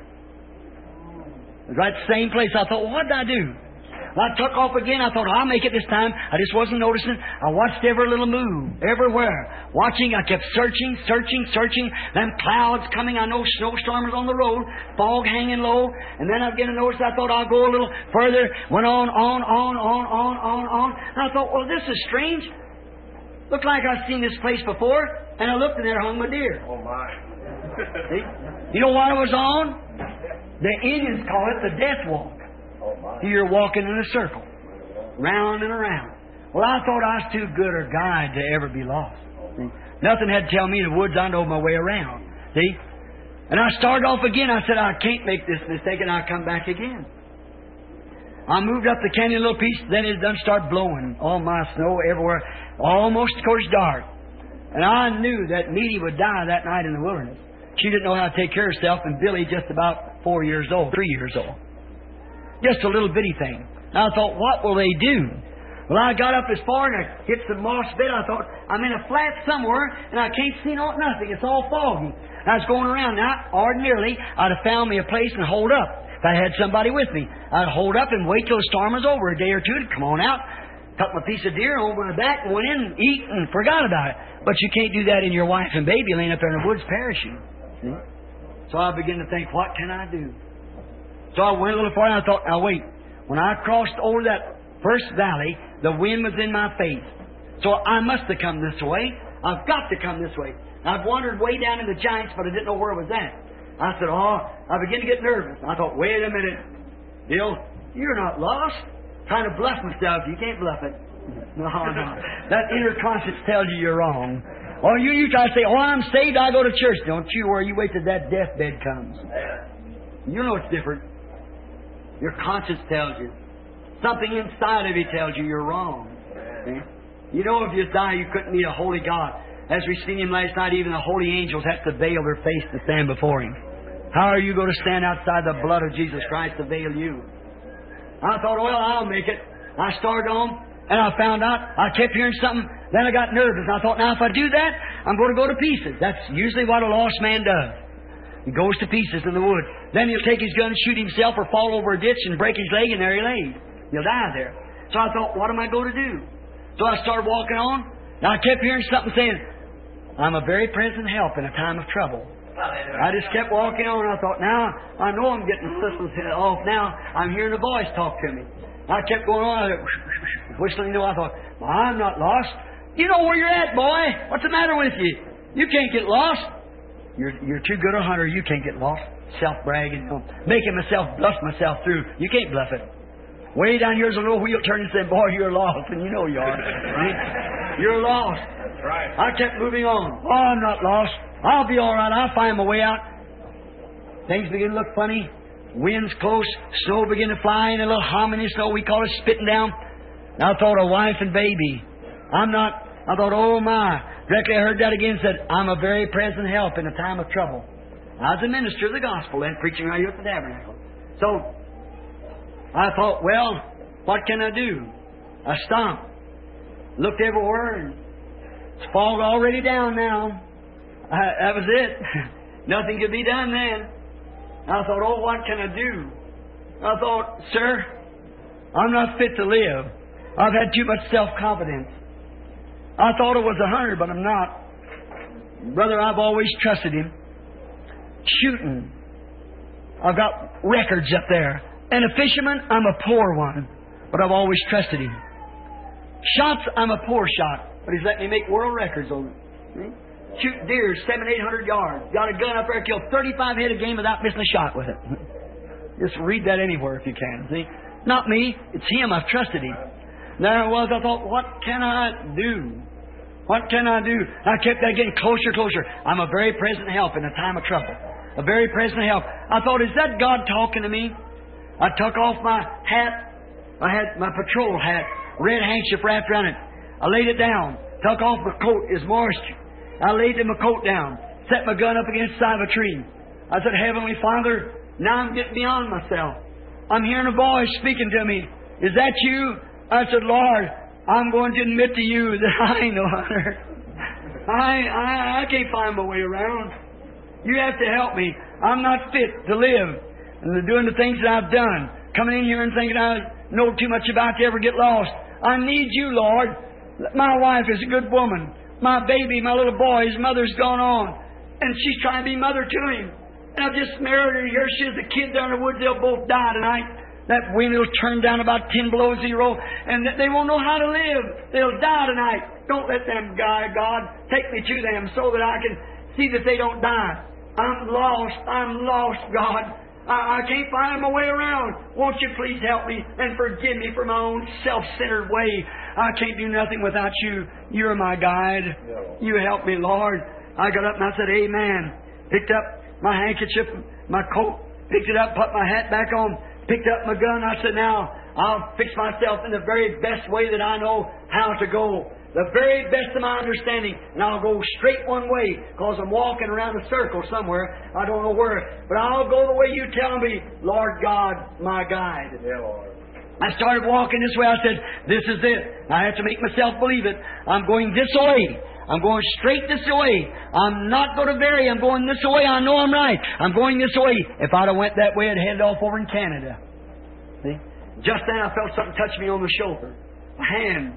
It was right the same place. I thought, well, what did I do? Well, I took off again. I thought, I'll make it this time. I just wasn't noticing. I watched every little move, everywhere. Watching, I kept searching, searching, searching. Them clouds coming. I know snowstorms on the road. Fog hanging low. And then I began to notice, I thought, I'll go a little further. Went on, on, on, on, on, on, on. And I thought, well, this is strange. Looked like I'd seen this place before. And I looked, and there hung my deer. Oh, my. See? You know what it was on? The Indians call it the death walk. You're walking in a circle, round and around. Well, I thought I was too good a guide to ever be lost. See? Nothing had to tell me in the woods. I know my way around. See? And I started off again. I said, I can't make this mistake, and I come back again. I moved up the canyon a little piece, then it done start blowing. All my snow everywhere, almost, of course, dark. And I knew that Meaty would die that night in the wilderness. She didn't know how to take care of herself, and Billy just about four years old, three years old. Just a little bitty thing. And I thought, what will they do? Well, I got up as far and I hit some moss bed. I thought, I'm in a flat somewhere, and I can't see no, nothing. It's all foggy. And I was going around. Now, ordinarily, I'd have found me a place and hold up. If I had somebody with me, I'd hold up and wait till the storm was over. A day or two to come on out, tuck my piece of deer over my back, and went in and eat and forgot about it. But you can't do that in your wife and baby laying up there in the woods perishing. See? So I began to think, what can I do? So I went a little farther and I thought, now wait. When I crossed over that first valley, the wind was in my face. So I must have come this way. I've got to come this way. I've wandered way down in the Giants, but I didn't know where it was at. I said, oh, I began to get nervous. I thought, wait a minute. Bill, you're not lost. Trying to bluff myself. You can't bluff it. No, no. That inner conscience tells you you're wrong. Or you, you try to say, oh, I'm saved, I go to church. Don't you worry, you wait till that deathbed comes. You know it's different. Your conscience tells you. Something inside of you tells you you're wrong. See? You know if you die, you couldn't meet a holy God. As we seen Him last night, even the holy angels have to veil their face to stand before Him. How are you going to stand outside the blood of Jesus Christ to veil you? I thought, well, I'll make it. I started on, and I found out, I kept hearing something, then I got nervous. I thought, now if I do that, I'm going to go to pieces. That's usually what a lost man does. He goes to pieces in the wood. Then he'll take his gun, shoot himself, or fall over a ditch and break his leg, and there he lays. He'll die there. So I thought, what am I going to do? So I started walking on, and I kept hearing something saying, I'm a very present help in a time of trouble. I just kept walking on, and I thought, now, I know I'm getting systems off now. I'm hearing a voice talk to me. I kept going on, I was whistling, you know, I thought, well, I'm not lost. You know where you're at, boy. What's the matter with you? You can't get lost. You're, you're too good a hunter. You can't get lost. Self-bragging, you know, making myself bluff myself through. You can't bluff it. Way down here's a little wheel turning and said, boy, you're lost. And you know you are. Right? You're lost. That's right. I kept moving on. Oh, I'm not lost. I'll be all right. I'll find my way out. Things begin to look funny. Wind's close. Snow begin to fly in a little hominy snow. We call it spitting down. And I thought of wife and baby. I'm not, I thought, oh my. Directly I heard that again, said, I'm a very present help in a time of trouble. I was a minister of the gospel then, preaching right here at the tabernacle. So, I thought, well, what can I do? I stopped. Looked everywhere, and it's fog already down now. I, that was it. Nothing could be done then. I thought, oh, what can I do? I thought, sir, I'm not fit to live. I've had too much self-confidence. I thought I was a hunter, but I'm not. Brother, I've always trusted Him. Shooting, I've got records up there. And a fisherman, I'm a poor one, but I've always trusted Him. Shots, I'm a poor shot, but He's let me make world records on it. See? Shoot deer seven, eight hundred yards. Got a gun up there, killed thirty-five head a game without missing a shot with it. Just read that anywhere if you can. See, not me, it's Him. I've trusted Him. There I was. I thought, what can I do? What can I do? I kept that getting closer, closer. I'm a very present help in a time of trouble. A very present help. I thought, is that God talking to me? I took off my hat. I had my patrol hat, red handkerchief wrapped around it. I laid it down. Took off my coat. It was moisture. I laid my coat down. Set my gun up against the side of a tree. I said, Heavenly Father, now I'm getting beyond myself. I'm hearing a voice speaking to me. Is that you? I said, Lord, I'm going to admit to you that I ain't no hunter. I, I, I can't find my way around. You have to help me. I'm not fit to live. And doing the things that I've done. Coming in here and thinking I know too much about to ever get lost. I need you, Lord. My wife is a good woman. My baby, my little boy, his mother's gone on. And she's trying to be mother to him. And I've just married her. Here she is, a kid down in the woods. They'll both die tonight. That wind will turn down about ten below zero. And they won't know how to live. They'll die tonight. Don't let them die, God. Take me to them so that I can see that they don't die. I'm lost. I'm lost, God. I, I can't find my way around. Won't you please help me and forgive me for my own self-centered way? I can't do nothing without you. You're my guide. You help me, Lord. I got up and I said, amen. Picked up my handkerchief, my coat, picked it up, put my hat back on, picked up my gun. I said, now, I'll fix myself in the very best way that I know how to go. The very best of my understanding. And I'll go straight one way because I'm walking around a circle somewhere. I don't know where. But I'll go the way you tell me, Lord God, my guide. Yeah, Lord. I started walking this way. I said, this is it. I have to make myself believe it. I'm going this way. I'm going straight this way. I'm not going to vary. I'm going this way. I know I'm right. I'm going this way. If I'd have went that way, I'd headed off over in Canada. See? Just then I felt something touch me on the shoulder. A hand.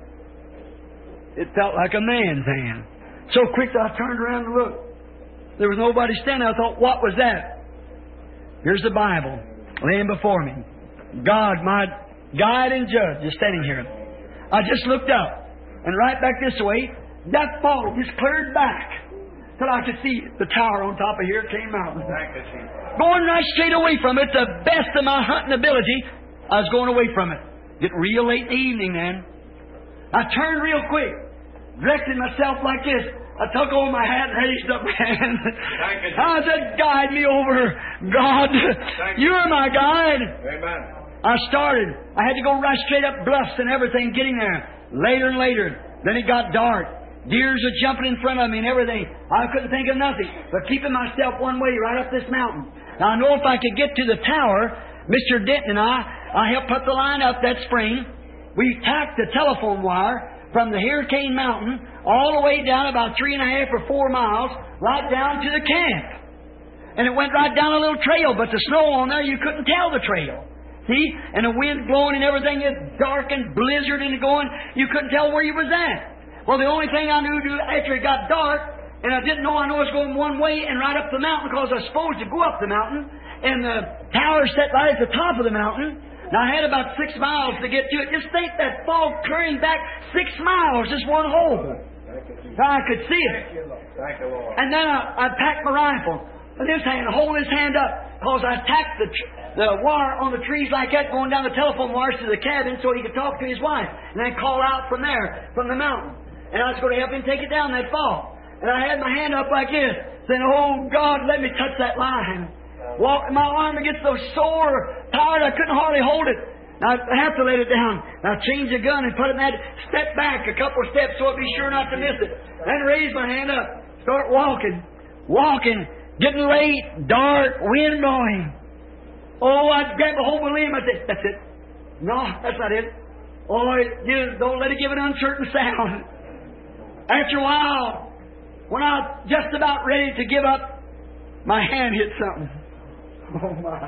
It felt like a man's hand. So quick that I turned around and looked. There was nobody standing. I thought, what was that? Here's the Bible laying before me. God, my guide and judge, is standing here. I just looked up, and right back this way, that fog just cleared back till I could see the tower on top of here, Cane Mountain. Going right straight away from it, the best of my hunting ability, I was going away from it. Get real late in the evening then. I turned real quick, directed myself like this. I took over my hat and raised up my hand. I said, guide me over. God, you're my guide. Amen. I started. I had to go right straight up bluffs and everything getting there. Later and later. Then it got dark. Deers were jumping in front of me and everything. I couldn't think of nothing but keeping myself one way right up this mountain. Now I know if I could get to the tower, Mister Denton and I, I helped put the line up that spring. We tacked the telephone wire from the Hurricane Mountain all the way down about three and a half or four miles, right down to the camp. And it went right down a little trail, but the snow on there, you couldn't tell the trail. See? And the wind blowing and everything, it's dark and blizzard and going, you couldn't tell where you was at. Well, the only thing I knew to do after it got dark, and I didn't know I knew I was going one way and right up the mountain because I was supposed to go up the mountain, and the tower set right at the top of the mountain. Now, I had about six miles to get to it. Just think that fog clearing back six miles, just one hole. Now, I could see it. Thank you, Lord. And then I, I packed my rifle in this hand, hold his hand up, because I tacked the, tr- the wire on the trees like that, going down the telephone wires to the cabin so he could talk to his wife, and then call out from there, from the mountain. And I was going to help him take it down that fog. And I had my hand up like this, saying, oh, God, let me touch that line. Walk, my arm gets so sore, tired, I couldn't hardly hold it. Now, I have to let it down. Now, change the gun and put it in that, step back a couple of steps so I'd be sure not to miss it. Then raise my hand up, start walking, walking, getting late, dark, wind blowing. Oh, I'd grab a hold of him. I'd say, that's it. No, that's not it. Oh, you don't let it give an uncertain sound. After a while, when I was just about ready to give up, my hand hit something. Oh, my.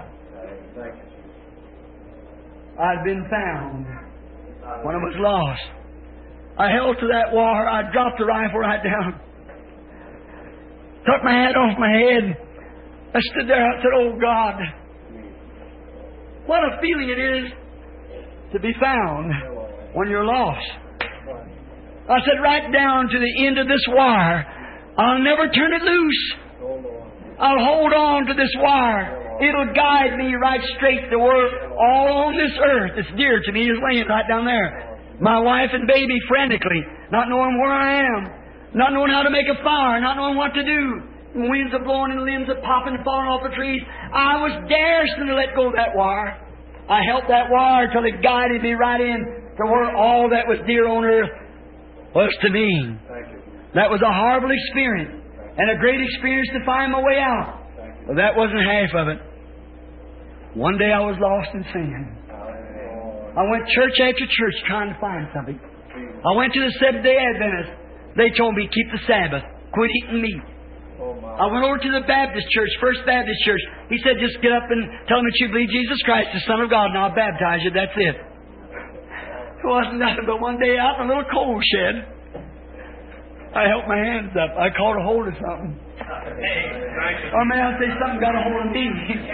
I'd been found when I was lost. I held to that wire. I dropped the rifle right down. Took my hat off my head. I stood there. I said, oh, God, what a feeling it is to be found when you're lost. I said, right down to the end of this wire. I'll never turn it loose. I'll hold on to this wire. It'll guide me right straight to where all on this earth that's dear to me is laying right down there. My wife and baby frantically, not knowing where I am, not knowing how to make a fire, not knowing what to do. And winds are blowing and limbs are popping and falling off the trees. I was daring to let go of that wire. I held that wire till it guided me right in to where all that was dear on earth was to me. That was a horrible experience and a great experience to find my way out. But that wasn't half of it. One day I was lost in sin. I went church after church trying to find something. I went to the Seventh-day Adventists. They told me, keep the Sabbath. Quit eating meat. I went over to the Baptist church, First Baptist Church. He said, just get up and tell them that you believe Jesus Christ, the Son of God, and I'll baptize you. That's it. It wasn't nothing but one day out in a little coal shed. I held my hands up. I caught a hold of something. Or may I say something got a hold of me.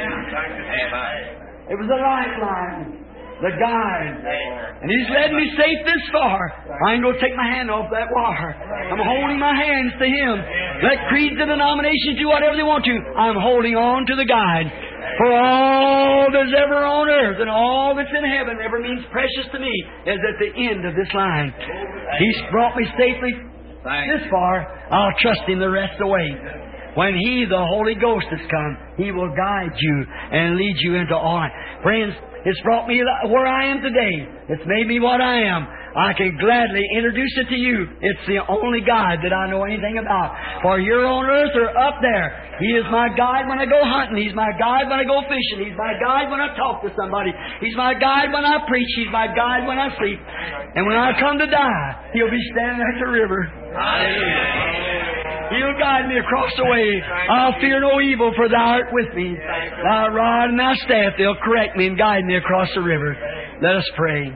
It was a lifeline, the guide. And He's led me safe this far. I ain't going to take my hand off that wire. I'm holding my hands to Him. Let creeds and denominations do whatever they want to. I'm holding on to the guide. For all that's ever on earth and all that's in heaven ever means precious to me is at the end of this line. He's brought me safely this far. I'll trust Him the rest of the way. When He, the Holy Ghost, has come, He will guide you and lead you into all. Friends, It's brought me where I am today. It's made me what I am. I can gladly introduce it to you. It's the only guide that I know anything about. For you're on earth or up there. He is my guide when I go hunting. He's my guide when I go fishing. He's my guide when I talk to somebody. He's my guide when I preach. He's my guide when I sleep. And when I come to die, He'll be standing at the river. Hallelujah. He'll guide me across the way. I'll fear no evil, for Thou art with me. Thy rod and Thy staff, they'll correct me and guide me across the river. Let us pray.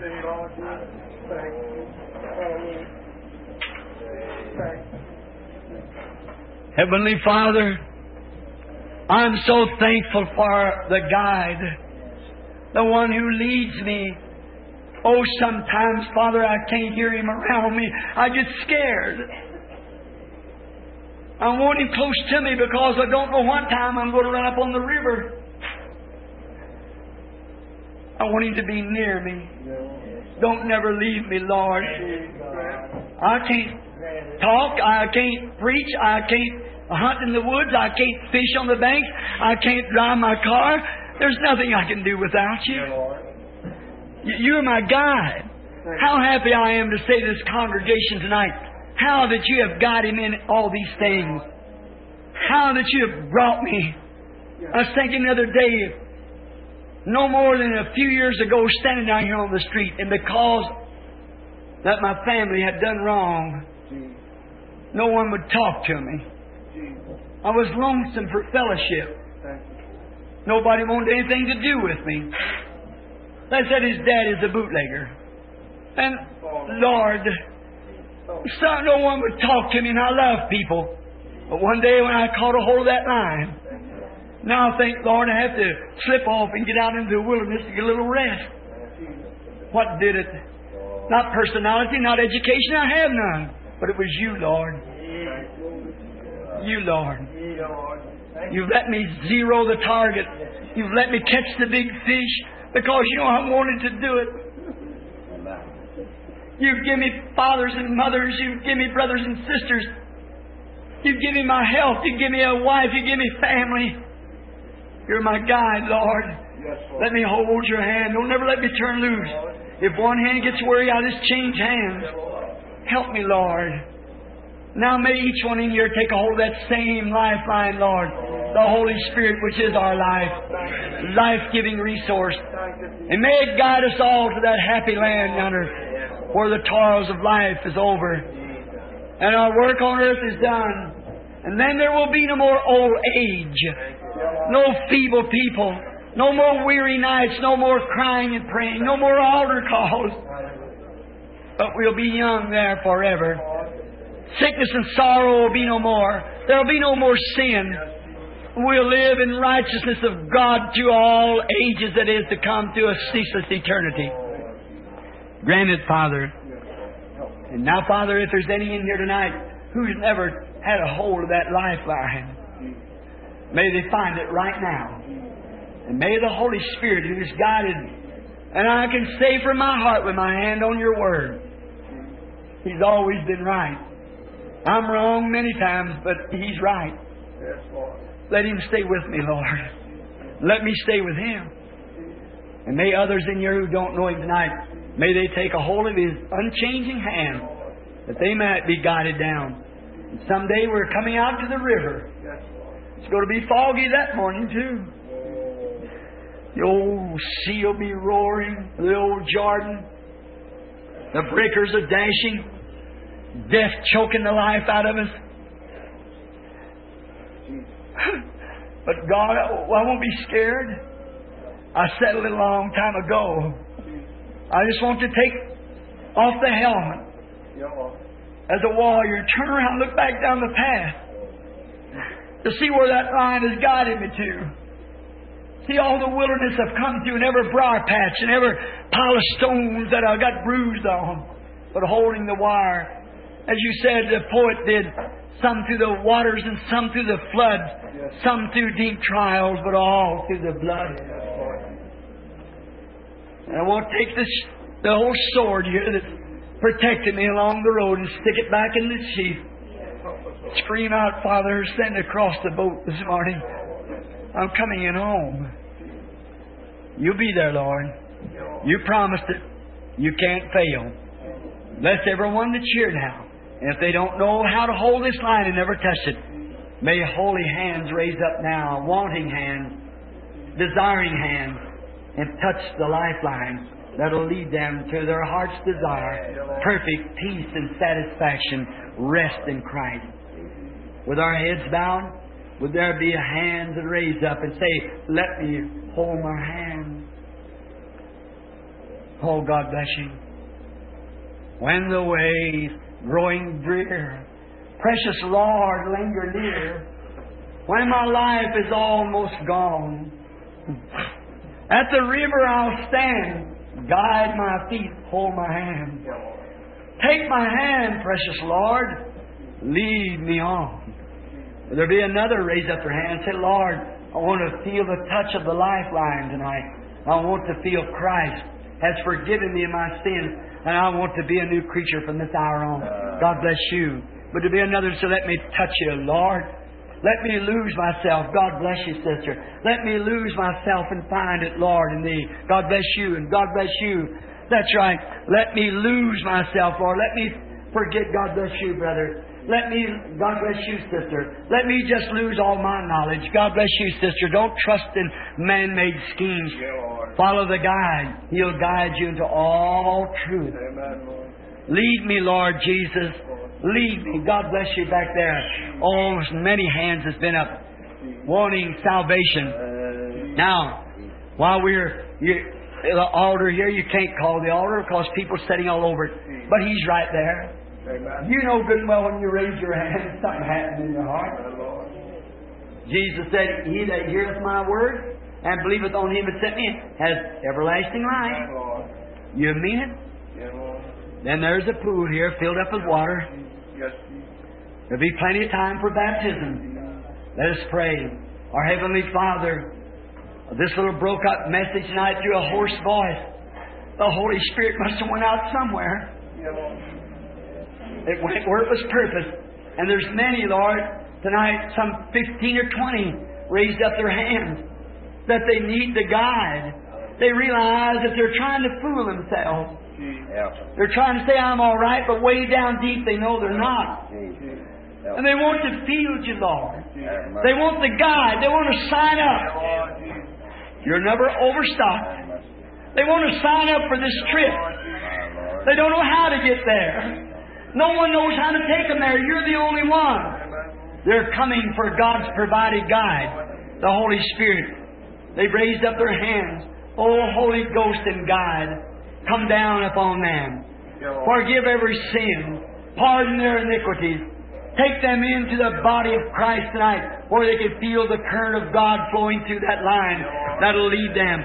Heavenly Father, I'm so thankful for the guide, the one who leads me. Oh, sometimes, Father, I can't hear Him around me. I get scared. I want Him close to me because I don't know what time I'm going to run up on the river. I want Him to be near me. Don't never leave me, Lord. I can't talk. I can't preach. I can't hunt in the woods. I can't fish on the banks. I can't drive my car. There's nothing I can do without You. You're my guide. How happy I am to say to this congregation tonight, how that You have guided me in all these things. How that You have brought me. I was thinking the other day, no more than a few years ago, standing down here on the street, and because that my family had done wrong, no one would talk to me. I was lonesome for fellowship. Nobody wanted anything to do with me. They said his dad is a bootlegger. And, Lord, so no one would talk to me, and I love people. But one day when I caught a hold of that line, now I think, Lord, I have to slip off and get out into the wilderness to get a little rest. What did it? Not personality, not education. I have none. But it was You, Lord. You, Lord. You've let me zero the target. You've let me catch the big fish because You know I wanted to do it. You've given me fathers and mothers. You've given me brothers and sisters. You've given me my health. You've given me a wife. You've given me family. You're my guide, Lord. Let me hold Your hand. Don't never let me turn loose. If one hand gets weary, I'll just change hands. Help me, Lord. Now may each one in here take a hold of that same lifeline, Lord. The Holy Spirit, which is our life. Life-giving resource. And may it guide us all to that happy land yonder, where the toils of life is over. And our work on earth is done. And then there will be no more old age. No feeble people. No more weary nights. No more crying and praying. No more altar calls. But we'll be young there forever. Sickness and sorrow will be no more. There will be no more sin. We'll live in righteousness of God to all ages that is to come, to a ceaseless eternity. Grant it, Father. And now, Father, if there's any in here tonight who's never had a hold of that lifeline, may they find it right now. And may the Holy Spirit, who has guided, and I can say from my heart with my hand on Your Word, He's always been right. I'm wrong many times, but He's right. Let Him stay with me, Lord. Let me stay with Him. And may others in here who don't know Him tonight, may they take a hold of His unchanging hand, that they might be guided down. And someday we're coming out to the river. It's going to be foggy that morning, too. The old sea will be roaring, the old Jordan. The breakers are dashing. Death choking the life out of us. But God, I won't be scared. I settled it a long time ago. I just want to take off the helmet as a warrior, turn around, look back down the path to see where that line has guided me to. See all the wilderness I've come to, and every briar patch, and every pile of stones that I got bruised on, but holding the wire. As you said, the poet did, some through the waters and some through the floods, some through deep trials, but all through the blood. And I want to take this, the whole sword here that's protected me along the road and stick it back in the sheath. Scream out, Father, send across the boat this morning. I'm coming in home. You'll be there, Lord. You promised it. You can't fail. Bless everyone that's here now. And if they don't know how to hold this line and never touch it, may holy hands raise up now, wanting hands, desiring hands, and touch the lifeline that'll lead them to their heart's desire, perfect peace and satisfaction, rest in Christ. With our heads bowed, would there be a hand that raise up and say, let me hold my hand? Oh, God bless you. When the way's growing drear, precious Lord, linger near. When my life is almost gone, at the river I'll stand, guide my feet, hold my hand. Take my hand, precious Lord, lead me on. Will there be another raise up their hand and say, Lord, I want to feel the touch of the lifeline tonight. I want to feel Christ has forgiven me of my sins, and I want to be a new creature from this hour on. God bless you. But to be another, so let me touch you, Lord. Let me lose myself. God bless you, sister. Let me lose myself and find it, Lord, in Thee. God bless you, and God bless you. That's right. Let me lose myself, Lord. Let me forget. God bless you, brother. Let me, God bless you, sister. Let me just lose all my knowledge. God bless you, sister. Don't trust in man-made schemes. Follow the guide. He'll guide you into all truth. Amen. Lead me, Lord Jesus. Lead me. God bless you back there. Oh, many hands has been up wanting salvation. Now, while we're you, the altar here, you can't call the altar because people are sitting all over it. But He's right there. Amen. You know good and well when you raise your hand, something happened in your heart. Jesus said, He that heareth my word and believeth on Him that sent me has everlasting life. You mean it? Then there's a pool here filled up with water. There'll be plenty of time for baptism. Let us pray. Our Heavenly Father, this little broke up message tonight through a hoarse voice. The Holy Spirit must have went out somewhere. It went where it was purposed. And there's many, Lord, tonight, some fifteen or twenty raised up their hands that they need the guide. They realize that they're trying to fool themselves. They're trying to say, I'm all right, but way down deep they know they're not. And they want to feel you, Lord. They want the guide. They want to sign up. You're never overstocked. They want to sign up for this trip. They don't know how to get there. No one knows how to take them there. You're the only one. They're coming for God's provided guide, the Holy Spirit. They've raised up their hands. Oh, Holy Ghost and guide, come down upon them. Forgive every sin. Pardon their iniquities. Take them into the body of Christ tonight where they can feel the current of God flowing through that line that'll lead them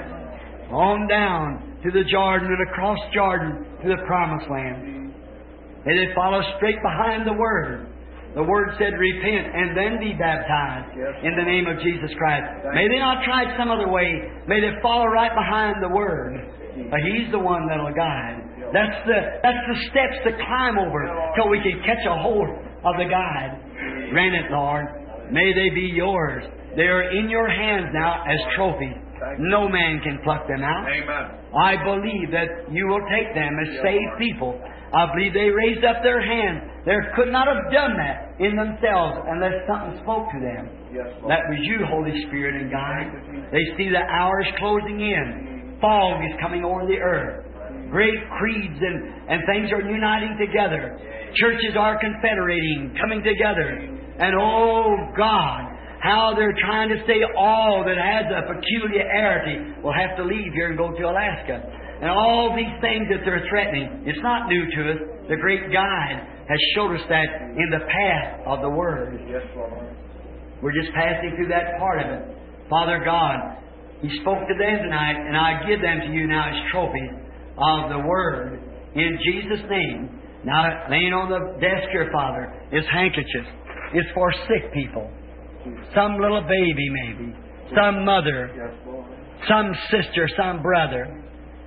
on down to the Jordan and across Jordan to the Promised Land. May they follow straight behind the Word. The Word said, repent and then be baptized in the name of Jesus Christ. May they not try it some other way. May they follow right behind the Word. But He's the one that'll guide. That's the, that's the steps to climb over till we can catch a hold of the guide. Grant it, Lord. May they be yours. They are in your hands now as trophies. No man can pluck them out. Amen. I believe that you will take them as saved people. I believe they raised up their hands. They could not have done that in themselves unless something spoke to them. Yes, That was you, Holy Spirit and guide. They see the hours closing in. Fog is coming over the earth. Great creeds and, and things are uniting together. Churches are confederating, coming together. And oh God, how they're trying to say all that has a peculiarity will have to leave here and go to Alaska. And all these things that they're threatening, it's not new to us. The great guide has showed us that in the path of the Word. Yes, Lord. We're just passing through that part of it. Father God, He spoke to them tonight, and I give them to you now as trophies of the Word. In Jesus' name. Now, laying on the desk here, Father, is handkerchiefs. It's for sick people. Some little baby, maybe. Some mother. Yes, Lord. Some sister, some brother.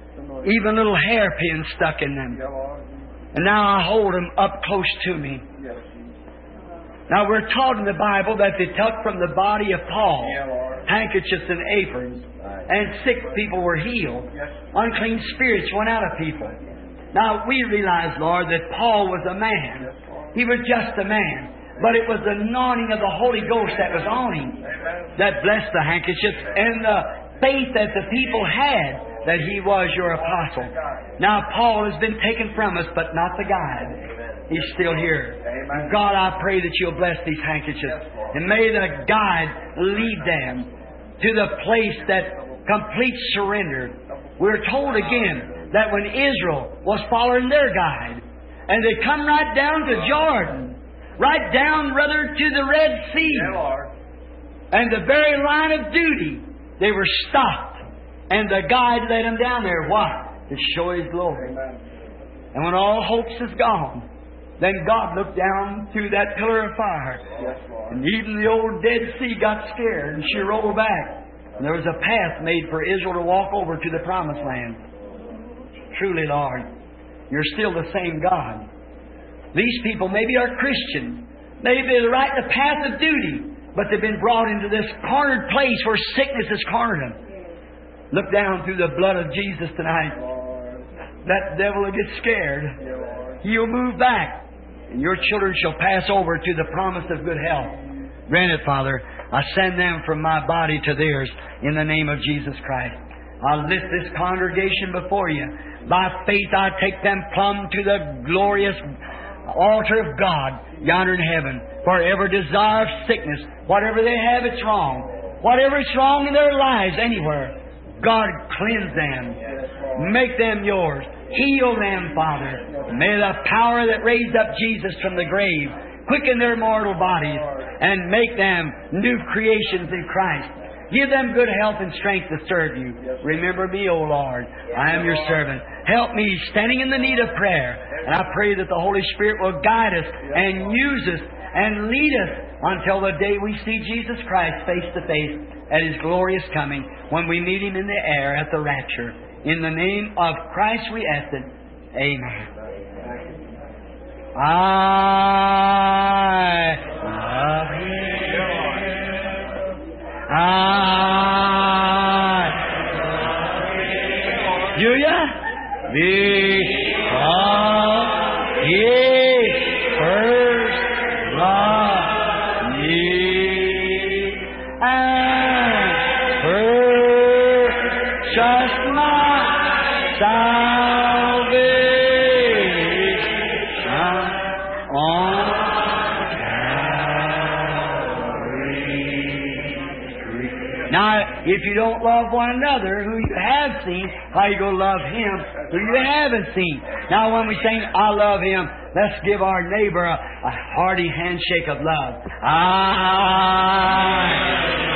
Even little hairpins stuck in them. Yes, Lord. And now I hold them up close to me. Yes. Now we're taught in the Bible that they took from the body of Paul Yeah, Lord. handkerchiefs and aprons. Right. and sick people were healed. Unclean spirits went out of people. Now, we realize, Lord, that Paul was a man. He was just a man. But it was the anointing of the Holy Ghost that was on him that blessed the handkerchiefs and the faith that the people had that he was your apostle. Now, Paul has been taken from us, but not the guide. He's still here. God, I pray that You'll bless these handkerchiefs. And may the guide lead them to the place that complete surrender. We're told again that when Israel was following their guide, and they come right down to Jordan, right down, brother, to the Red Sea, and the very line of duty, they were stopped. And the guide led them down there. Why? To show His glory. And when all hopes is gone, then God looked down through that pillar of fire. And even the old Dead Sea got scared, and she rolled back. And there was a path made for Israel to walk over to the Promised Land. Truly, Lord, You're still the same God. These people maybe are Christians. Maybe they're right in the path of duty, but they've been brought into this cornered place where sickness has cornered them. Look down through the blood of Jesus tonight. That devil will get scared. He'll move back. And your children shall pass over to the promise of good health. Grant it, Father. I send them from my body to theirs in the name of Jesus Christ. I lift this congregation before You. By faith I take them plumb to the glorious altar of God yonder in heaven. For every desire of sickness, whatever they have, it's wrong. Whatever is wrong in their lives anywhere, God, cleanse them. Make them Yours. Heal them, Father. May the power that raised up Jesus from the grave quicken their mortal bodies and make them new creations in Christ. Give them good health and strength to serve You. Remember me, O Lord. I am Your servant. Help me, standing in the need of prayer. And I pray that the Holy Spirit will guide us and use us and lead us until the day we see Jesus Christ face to face at His glorious coming, when we meet Him in the air at the rapture. In the name of Christ we ask it. Amen. I love Him. I do ya? Because He first loved me and purchased my salvation on Now, if you don't love one another who you have seen, how you going to love Him who you haven't seen? Now, when we sing, I love Him, let's give our neighbor a, a hearty handshake of love. I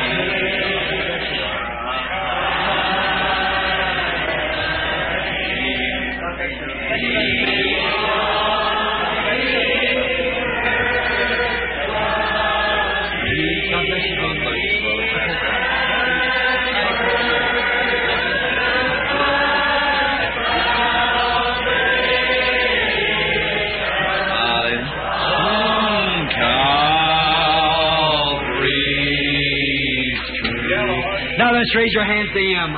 Now let's raise your hands to Him.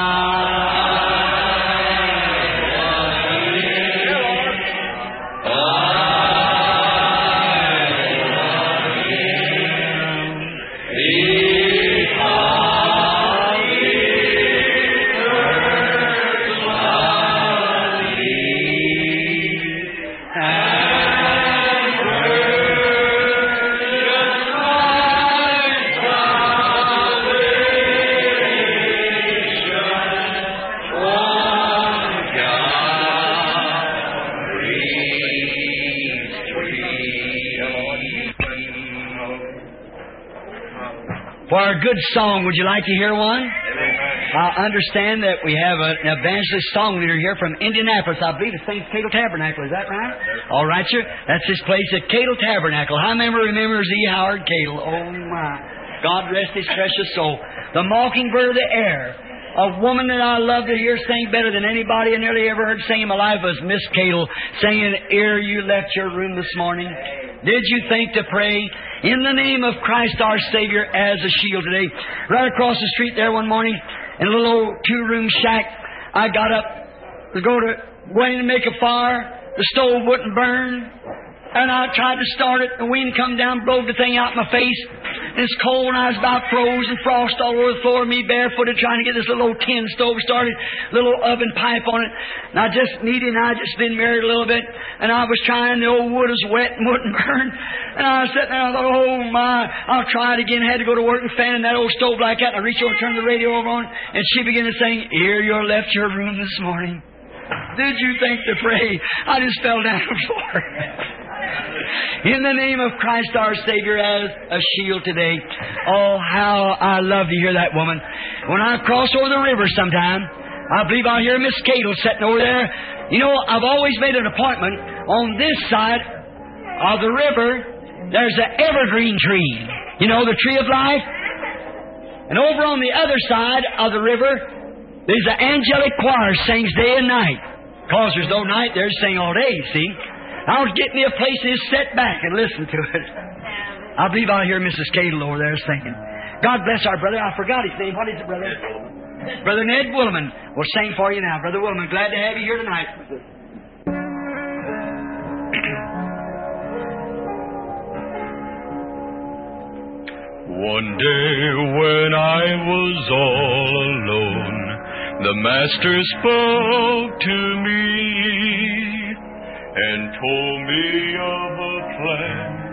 For a good song, would you like to hear one? I understand that we have an evangelist song leader here from Indianapolis. I believe it sings Cadle Tabernacle. Is that right? All right, sir. That's his place at Cadle Tabernacle. How many remembers E. Howard Cadle? Oh, my. God rest his precious soul. The mockingbird of the air. A woman that I love to hear sing better than anybody I nearly ever heard sing in my life was Miss Cadle, singing, "Ere you left your room this morning, did you think to pray in the name of Christ our Savior as a shield today?" Right across the street there one morning, in a little old two-room shack. I got up to go to go in and make a fire. The stove wouldn't burn. And I tried to start it. The wind come down, blowed the thing out in my face. And it's cold, and I was about froze and frost all over the floor. Me barefooted trying to get this little old tin stove started, little oven pipe on it. And I just needed, and I just been married a little bit. And I was trying. The old wood was wet and wouldn't burn. And I was sitting there, and I thought, oh my, I'll try it again. I had to go to work and fan in that old stove like that. And I reached over and turned the radio over on, and she began to sing, "Ere you left your room this morning, did you think to pray?" I just fell down on the floor. In the name of Christ our Savior as a shield today. Oh, how I love to hear that woman. When I cross over the river sometime, I believe I'll hear Miss Cadle sitting over there. You know, I've always made an appointment on this side of the river. There's an evergreen tree. You know, the tree of life. And over on the other side of the river, there's an angelic choir sings day and night. Because there's no night there, sing all day, see. I was getting me a place to just sit back and listen to it. I believe I'll hear Missus Cadle over there singing. God bless our brother. I forgot his name. What is it, brother? Brother Ned Woolman. We'll sing for you now. Brother Woolman, glad to have you here tonight. One day when I was all alone, the Master spoke to me and told me of a plan